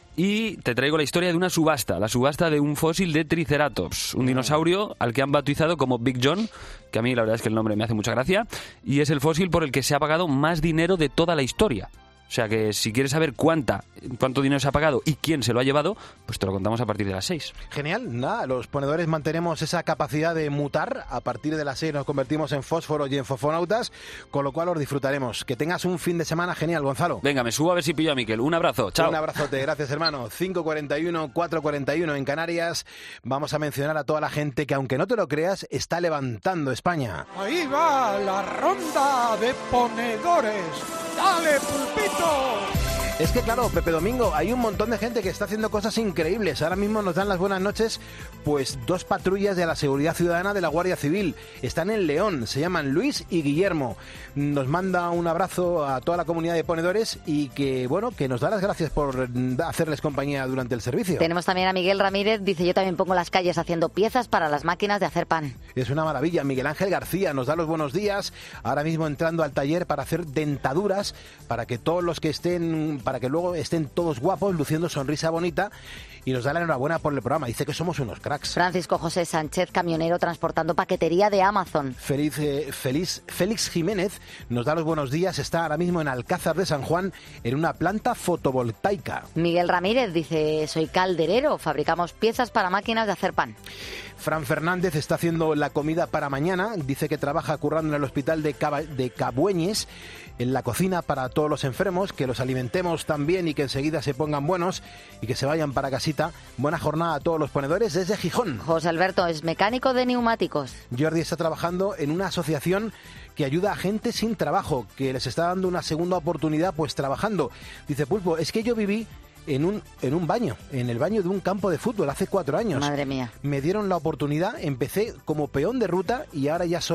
Y te traigo la historia de una subasta, la subasta de un fósil de Triceratops, un dinosaurio al que han bautizado como Big John, que a mí la verdad es que el nombre me hace mucha gracia, y es el fósil por el que se ha pagado más dinero de toda la historia. O sea que si quieres saber cuánta, cuánto dinero se ha pagado y quién se lo ha llevado, pues te lo contamos a partir de las seis. Genial, nada, los ponedores mantenemos esa capacidad de mutar. A partir de las seis nos convertimos en fósforos y en fofonautas, con lo cual los disfrutaremos. Que tengas un fin de semana genial, Gonzalo. Venga, me subo a ver si pillo a Miquel. Un abrazo, chao. Un abrazote, gracias hermano. cinco cuarenta y uno, cuatro cuarenta y uno en Canarias. Vamos a mencionar a toda la gente que, aunque no te lo creas, está levantando España. Ahí va la ronda de ponedores. ¡Dale, Pulpito! Es que claro, Pepe Domingo, hay un montón de gente que está haciendo cosas increíbles. Ahora mismo nos dan las buenas noches, pues dos patrullas de la Seguridad Ciudadana de la Guardia Civil. Están en León, se llaman Luis y Guillermo. Nos manda un abrazo a toda la comunidad de ponedores y que, bueno, que nos da las gracias por hacerles compañía durante el servicio. Tenemos también a Miguel Ramírez, dice: yo también pongo las calles haciendo piezas para las máquinas de hacer pan. Es una maravilla. Miguel Ángel García nos da los buenos días, ahora mismo entrando al taller para hacer dentaduras, para que todos los que estén... para que luego estén todos guapos, luciendo sonrisa bonita, y nos da la enhorabuena por el programa. Dice que somos unos cracks. Francisco José Sánchez, camionero transportando paquetería de Amazon. Feliz, eh, feliz, Félix Jiménez nos da los buenos días. Está ahora mismo en Alcázar de San Juan, en una planta fotovoltaica. Miguel Ramírez dice: soy calderero, fabricamos piezas para máquinas de hacer pan. Fran Fernández está haciendo la comida para mañana. Dice que trabaja currando en el hospital de, Caba, de Cabueñes, en la cocina para todos los enfermos, que los alimentemos también y que enseguida se pongan buenos y que se vayan para casita. Buena jornada a todos los ponedores desde Gijón. José Alberto es mecánico de neumáticos. Jordi está trabajando en una asociación que ayuda a gente sin trabajo, que les está dando una segunda oportunidad pues trabajando. Dice: Pulpo, es que yo viví en un, en un baño, en el baño de un campo de fútbol hace cuatro años. Madre mía. Me dieron la oportunidad, empecé como peón de ruta y ahora ya soy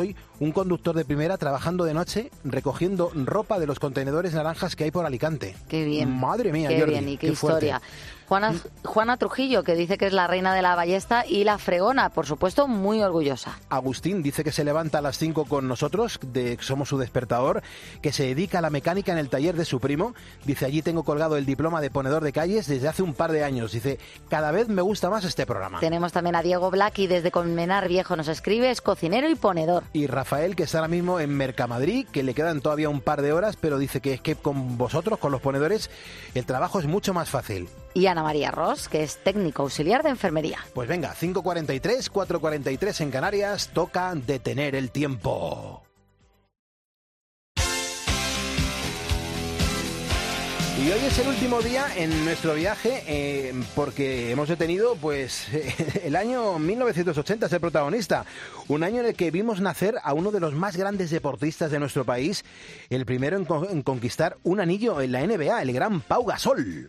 un conductor de primera trabajando de noche recogiendo ropa de los contenedores naranjas que hay por Alicante. Qué bien. Madre mía, qué Jordi, bien y qué, qué historia. Juana, Juana Trujillo, que dice que es la reina de la ballesta y la fregona, por supuesto, muy orgullosa. Agustín dice que se levanta a las cinco con nosotros, de, somos su despertador, que se dedica a la mecánica en el taller de su primo. Dice, allí tengo colgado el diploma de ponedor de calles desde hace un par de años. Dice, cada vez me gusta más este programa. Tenemos también a Diego Blacki desde Colmenar Viejo, nos escribe, es cocinero y ponedor. Y Rafael, que está ahora mismo en Mercamadrid, que le quedan todavía un par de horas, pero dice que es que con vosotros, con los ponedores, el trabajo es mucho más fácil. Y Ana María Ross, que es técnico auxiliar de enfermería. Pues venga, cinco cuarenta y tres, cuatro cuarenta y tres en Canarias, toca detener el tiempo. Y hoy es el último día en nuestro viaje eh, porque hemos detenido pues el año mil novecientos ochenta, es el protagonista. Un año en el que vimos nacer a uno de los más grandes deportistas de nuestro país, el primero en, con- en conquistar un anillo en la N B A, el gran Pau Gasol.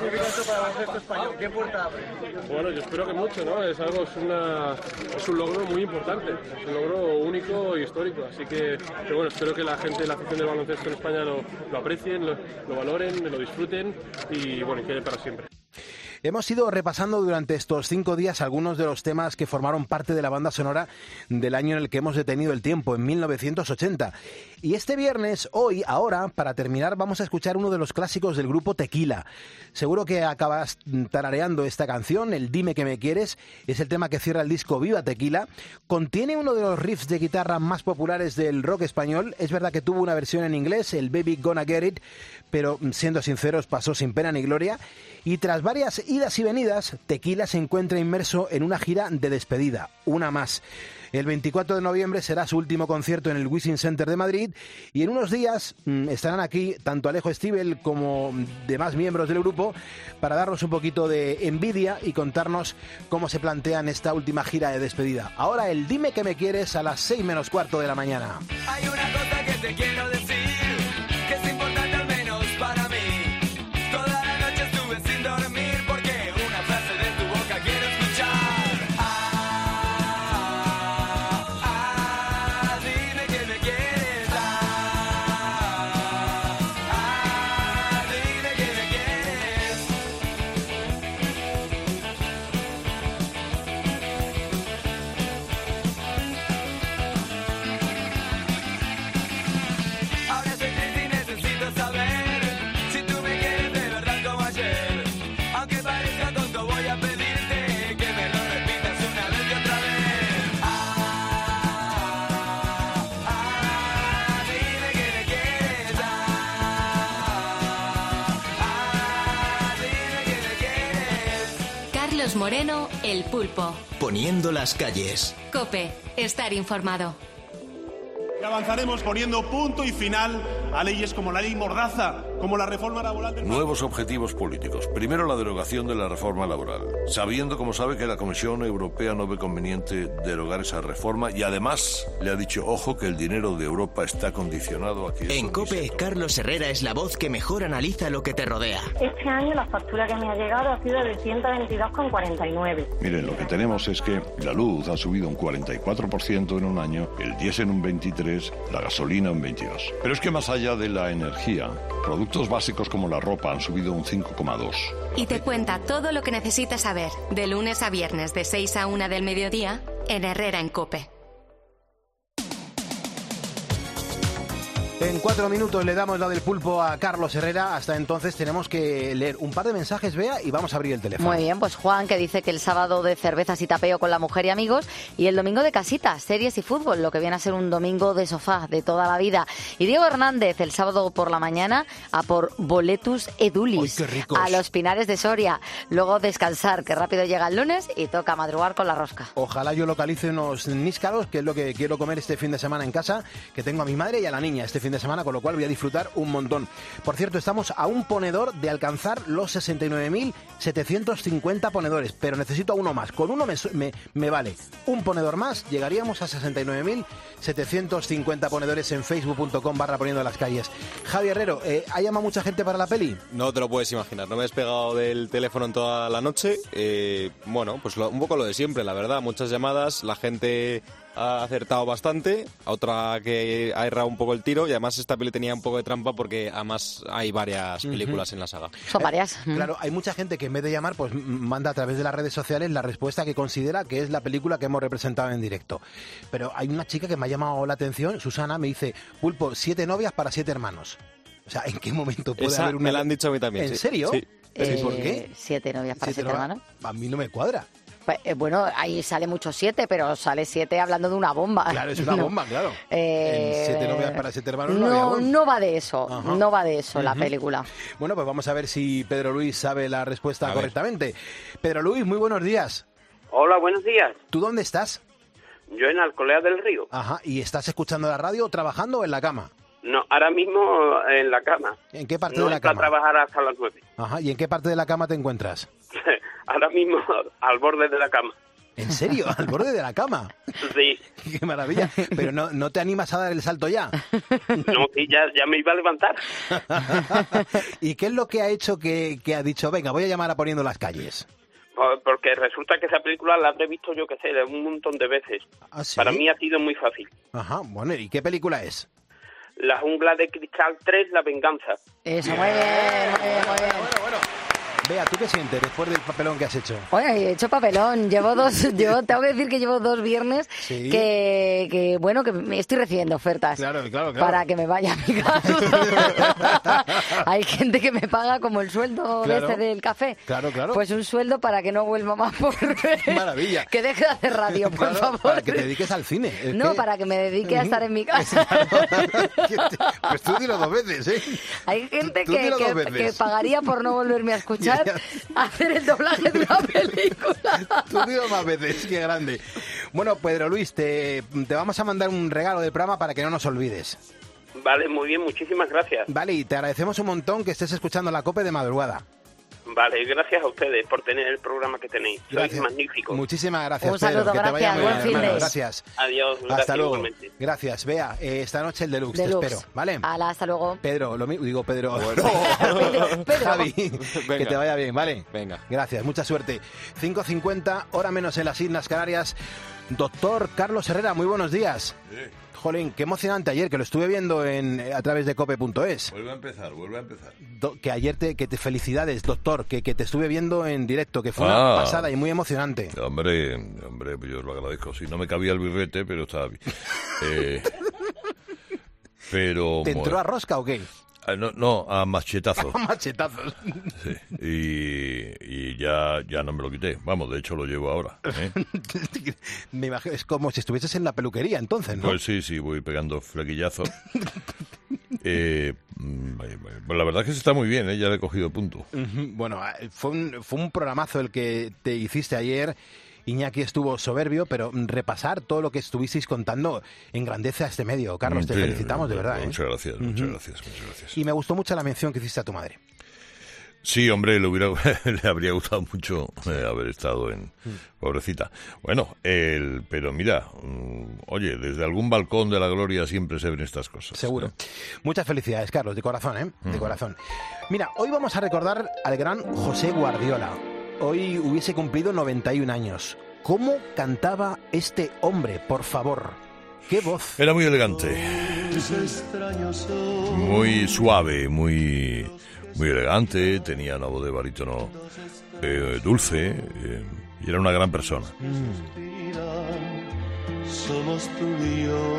Bueno, yo espero que mucho, ¿no? Es algo, es, una, es un logro muy importante, es un logro único e histórico, así que, que bueno, espero que la gente, la afición del baloncesto en España lo, lo aprecien, lo, lo valoren, lo disfruten y bueno, y quede para siempre. Hemos ido repasando durante estos cinco días algunos de los temas que formaron parte de la banda sonora del año en el que hemos detenido el tiempo, en mil novecientos ochenta. Y este viernes, hoy, ahora, para terminar, vamos a escuchar uno de los clásicos del grupo Tequila. Seguro que acabas tarareando esta canción, el Dime que me quieres, es el tema que cierra el disco Viva Tequila. Contiene uno de los riffs de guitarra más populares del rock español. Es verdad que tuvo una versión en inglés, el Baby Gonna Get It, pero siendo sinceros, pasó sin pena ni gloria. Y tras varias idas y venidas, Tequila se encuentra inmerso en una gira de despedida, una más. El veinticuatro de noviembre será su último concierto en el Wishing Center de Madrid y en unos días mmm, estarán aquí tanto Alejo Stivel como demás miembros del grupo para darnos un poquito de envidia y contarnos cómo se plantean esta última gira de despedida. Ahora el Dime que me quieres a las seis menos cuarto de la mañana. Hay una cosa que te quiero decir, que es importante al menos para mí. Toda la noche estuve sin dormir porque una frase de tu boca quiero escuchar. Ah, ah, dime que me quieres. Ah, ah, dime que me quieres. Ahora soy triste y necesito saber si tú me quieres de verdad como ayer. Aunque parezca tonto voy a pedirte que me lo repitas una vez y otra vez. Ah, ah, dime que me quieres. Ah, ah, dime que me quieres. Carlos Moreno, El Pulpo. Poniendo las calles. COPE, estar informado. Y avanzaremos poniendo punto y final a leyes como la ley Mordaza, como la reforma laboral del... Nuevos objetivos políticos. Primero, la derogación de la reforma laboral. Sabiendo, como sabe, que la Comisión Europea no ve conveniente derogar esa reforma y además le ha dicho, ojo, que el dinero de Europa está condicionado a que... eso En ni COPE, se- Carlos Herrera es la voz que mejor analiza lo que te rodea. Este año la factura que me ha llegado ha sido de ciento veintidós con cuarenta y nueve. Miren, lo que tenemos es que la luz ha subido un cuarenta y cuatro por ciento en un año, el diésel un veintitrés por ciento, la gasolina un veintidós por ciento. Pero es que más allá de la energía, productos básicos como la ropa han subido un cinco coma dos por ciento. Y te cuenta todo lo que necesitas saber, de lunes a viernes de seis a una del mediodía, en Herrera en COPE. En cuatro minutos le damos la del pulpo a Carlos Herrera. Hasta entonces tenemos que leer un par de mensajes, Bea, y vamos a abrir el teléfono. Muy bien, pues Juan, que dice que el sábado de cervezas y tapeo con la mujer y amigos y el domingo de casita, series y fútbol, lo que viene a ser un domingo de sofá de toda la vida. Y Diego Hernández, el sábado por la mañana a por Boletus Edulis, ¡Ay, qué ricos! a los Pinares de Soria. Luego descansar, que rápido llega el lunes y toca madrugar con la rosca. Ojalá yo localice unos níscaros, que es lo que quiero comer este fin de semana en casa, que tengo a mi madre y a la niña este fin de semana, con lo cual voy a disfrutar un montón. Por cierto, estamos a un ponedor de alcanzar los sesenta y nueve mil setecientos cincuenta ponedores, pero necesito uno más. Con uno me, me, me vale. Un ponedor más, llegaríamos a sesenta y nueve mil setecientos cincuenta ponedores en facebook punto com barra poniendo las calles. Javi Herrero, eh, ¿ha llamado mucha gente para la peli? No te lo puedes imaginar, no me he despegado del teléfono en toda la noche. Eh, bueno, pues lo, un poco lo de siempre, la verdad. Muchas llamadas, la gente ha acertado bastante, otra que ha errado un poco el tiro, y además esta peli tenía un poco de trampa porque además hay varias películas uh-huh. en la saga. Son varias. Eh, claro, hay mucha gente que en vez de llamar, pues manda a través de las redes sociales la respuesta que considera que es la película que hemos representado en directo. Pero hay una chica que me ha llamado la atención, Susana, me dice, Pulpo, siete novias para siete hermanos. O sea, ¿en qué momento puede Esa haber una...? me la han dicho a mí también. ¿En sí. serio? Sí. Eh, ¿Por qué? Siete novias para siete, siete hermanos. A mí no me cuadra. Pues, eh, bueno, ahí sale mucho siete, pero sale siete hablando de una bomba. Claro, es una no. bomba, claro. Eh, en siete novias para siete hermanos no, no, había no va de eso, Ajá. no va de eso uh-huh. la película. Bueno, pues vamos a ver si Pedro Luis sabe la respuesta a correctamente. Ver. Pedro Luis, muy buenos días. Hola, buenos días. ¿Tú dónde estás? Yo en Alcolea del Río. Ajá, ¿y estás escuchando la radio, trabajando o en la cama? No, ahora mismo en la cama. ¿En qué parte no de la cama? No, a trabajar hasta las nueve. Ajá, ¿y en qué parte de la cama te encuentras? Ahora mismo al borde de la cama. ¿En serio? ¿Al borde de la cama? Sí. ¡Qué maravilla! Pero no, ¿no te animas a dar el salto ya? No, sí, ya, ya me iba a levantar. ¿Y qué es lo que ha hecho que, que ha dicho, venga, voy a llamar a Poniendo las Calles? Porque resulta que esa película la habré visto yo, que sé, un montón de veces. ¿Ah, sí? Para mí ha sido muy fácil. Ajá, bueno, ¿y qué película es? La jungla de cristal tres, La venganza. Eso, muy bien, muy bien, muy bien. Bueno, bueno. Bea, ¿tú qué sientes después del papelón que has hecho? Bueno, he hecho papelón. Llevo dos, yo tengo que decir que llevo dos viernes ¿Sí? que, que, bueno, que me estoy recibiendo ofertas. Claro, claro, claro. Para que me vaya a mi casa. Hay gente que me paga como el sueldo claro. de este del café. Claro, claro. Pues un sueldo para que no vuelva más por... Maravilla. Que deje de hacer radio, por claro, favor. Para que te dediques al cine. Es no, que... para que me dedique a estar en mi casa. Pues tú dilo dos veces, ¿eh? Hay gente tú, tú que, que, que pagaría por no volverme a escuchar ya, ya. hacer el doblaje de una película. Tú dilo más veces, qué grande. Bueno, Pedro Luis, te, te vamos a mandar un regalo del programa para que no nos olvides. Vale, muy bien, muchísimas gracias. Vale, y te agradecemos un montón que estés escuchando la COPE de madrugada. Vale, gracias a ustedes por tener el programa que tenéis. Sois magníficos. Muchísimas gracias, un saludo, Pedro. Que gracias, te vaya muy buen bien, fin hermano. de... Gracias. Adiós, gracias. Hasta luego. Igualmente. Gracias, Bea. Eh, esta noche el Deluxe, Deluxe. te espero, ¿vale? Hala, hasta luego. Pedro, lo mismo, digo Pedro. Bueno. Pedro, Pedro. Javi, Venga. que te vaya bien, ¿vale? Venga. Gracias, mucha suerte. cinco cincuenta, hora menos en las Islas Canarias. Doctor Carlos Herrera, muy buenos días. Sí. Jolín, qué emocionante ayer, que lo estuve viendo en a través de cope punto es. Vuelve a empezar, vuelve a empezar. Do, que ayer te, que te felicidades, doctor, que, que te estuve viendo en directo, que fue ah, una pasada y muy emocionante. Hombre, hombre, yo os lo agradezco. Si no me cabía el birrete, pero estaba bien. eh, pero... ¿Te entró a rosca o qué? Ah, no, no, a machetazos. A machetazos. Sí. Y, y ya, ya no me lo quité. Vamos, de hecho lo llevo ahora. ¿eh? Me imagino, es como si estuvieses en la peluquería entonces, ¿no? Pues sí, sí, voy pegando flequillazos. eh, pues la verdad es que se está muy bien, ¿eh? Ya le he cogido punto. Bueno, fue un, fue un programazo el que te hiciste ayer. Iñaki estuvo soberbio, pero repasar todo lo que estuvisteis contando engrandece a este medio. Carlos, te sí, felicitamos, de verdad. Muchas ¿eh? gracias, uh-huh. muchas gracias, muchas gracias. Y me gustó mucho la mención que hiciste a tu madre. Sí, hombre, le, hubiera, le habría gustado mucho eh, haber estado en... Mm. Pobrecita. Bueno, el, pero mira, um, oye, desde algún balcón de la gloria siempre se ven estas cosas. Seguro. ¿eh? Muchas felicidades, Carlos, de corazón, ¿eh? De mm. corazón. Mira, hoy vamos a recordar al gran José Guardiola. Hoy hubiese cumplido noventa y un años. ¿Cómo cantaba este hombre, por favor? ¡Qué voz! Era muy elegante. Muy suave, muy... Muy elegante, tenía una voz de barítono eh, dulce eh, y era una gran persona. Mm. Somos tú y yo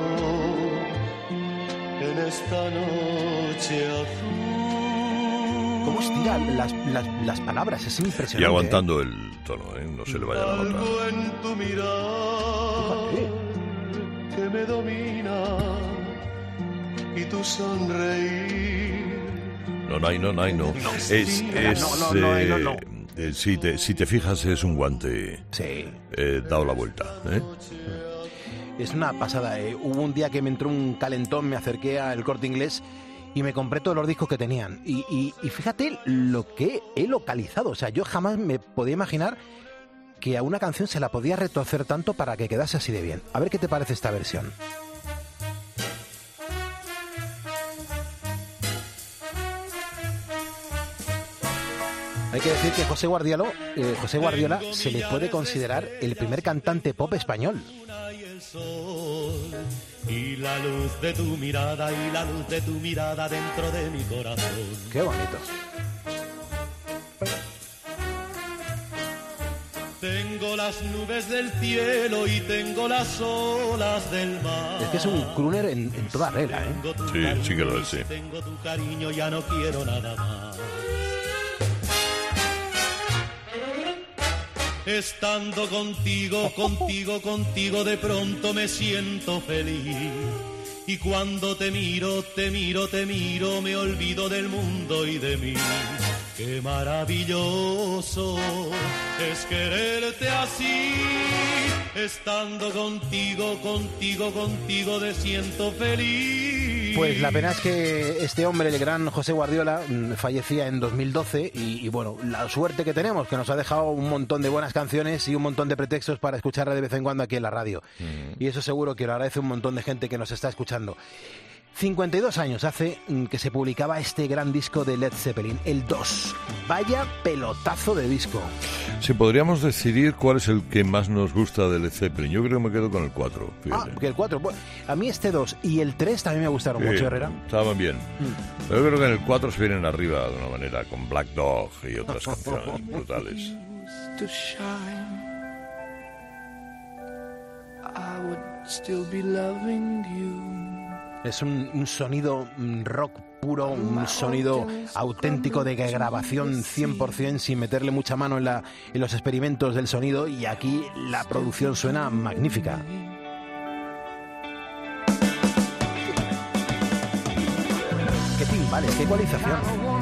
en esta noche azul. ¿Cómo estira las, las, las palabras? Es impresionante. Y aguantando ¿eh? el tono, ¿eh? No se le vaya la nota. Algo en tu mirar que me domina y tu sonreír. No, no, no, no, no. Es, es, no, no, no, eh, no, no. Eh, si, te, si te fijas, es un guante sí. eh, dado la vuelta. ¿eh? Es una pasada. ¿eh? Hubo un día que me entró un calentón, me acerqué al Corte Inglés y me compré todos los discos que tenían. Y, y, y fíjate lo que he localizado. O sea, yo jamás me podía imaginar que a una canción se la podía retorcer tanto para que quedase así de bien. A ver qué te parece esta versión. Hay que decir que José Guardiola, eh, José Guardiola se le puede considerar el primer cantante pop español. sol y la luz de tu mirada y la luz de tu mirada dentro de mi corazón. Qué bonito. Tengo las nubes del cielo y tengo las olas del mar. Es que es un crooner en, en toda regla, ¿eh? Sí, sí que lo es, sí. Tengo tu cariño, ya no quiero nada más. Estando contigo, contigo, contigo, de pronto me siento feliz. Y cuando te miro, te miro, te miro, me olvido del mundo y de mí. Qué maravilloso es quererte así. Estando contigo, contigo, contigo, te siento feliz. Pues la pena es que este hombre, el gran José Guardiola, fallecía en dos mil doce y, y bueno, la suerte que tenemos, que nos ha dejado un montón de buenas canciones y un montón de pretextos para escucharla de vez en cuando aquí en la radio. Mm. Y eso seguro que lo agradece un montón de gente que nos está escuchando. cincuenta y dos años hace que se publicaba este gran disco de Led Zeppelin, el dos. Vaya pelotazo de disco. Si podríamos decidir cuál es el que más nos gusta de Led Zeppelin, yo creo que me quedo con el cuatro. Fíjate. Ah, que el cuatro. Bueno, a mí este dos y el tres también me gustaron sí, mucho, Herrera. Estaban bien. Mm. Pero yo creo que en el cuatro se vienen arriba de una manera, con Black Dog y otras canciones brutales. I would still be loving you. Es un, un sonido rock puro, un sonido auténtico de grabación cien por ciento sin meterle mucha mano en, la, en los experimentos del sonido, y aquí la producción suena magnífica. ¡Qué timbales, qué ecualización!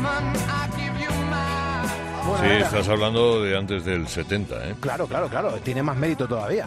Sí, estás hablando de antes del setenta, ¿eh? Claro, claro, claro, tiene más mérito todavía.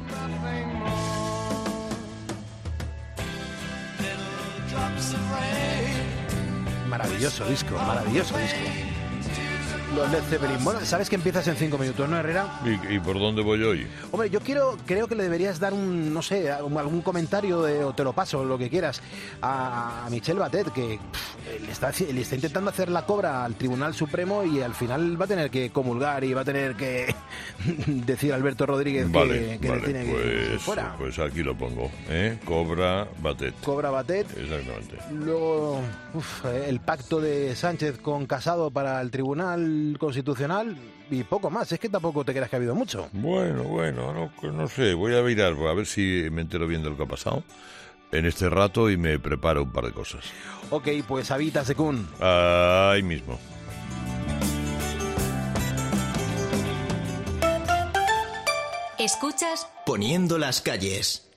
Maravilloso disco, maravilloso disco. Los Led Zeppelin. Bueno, sabes que empiezas en cinco minutos, ¿no, Herrera? ¿Y, y por dónde voy hoy? Hombre, yo quiero, creo que le deberías dar un, no sé, algún comentario de, o te lo paso, lo que quieras, a, a Michel Batet, que pff, le, está, le está intentando hacer la cobra al Tribunal Supremo y al final va a tener que comulgar y va a tener que decir a Alberto Rodríguez vale, que, que vale, le tiene pues, que ir fuera. Pues aquí lo pongo, ¿eh? Cobra Batet. Cobra Batet. Exactamente. Luego, uf, el pacto de Sánchez con Casado para el Tribunal Constitucional y poco más. Es que tampoco te creas que ha habido mucho. Bueno, bueno, no, no sé. Voy a mirar a ver si me entero bien de lo que ha pasado en este rato y me preparo un par de cosas. Ok, pues Habita Secún. Ahí mismo. ¿Escuchas? Poniendo las calles.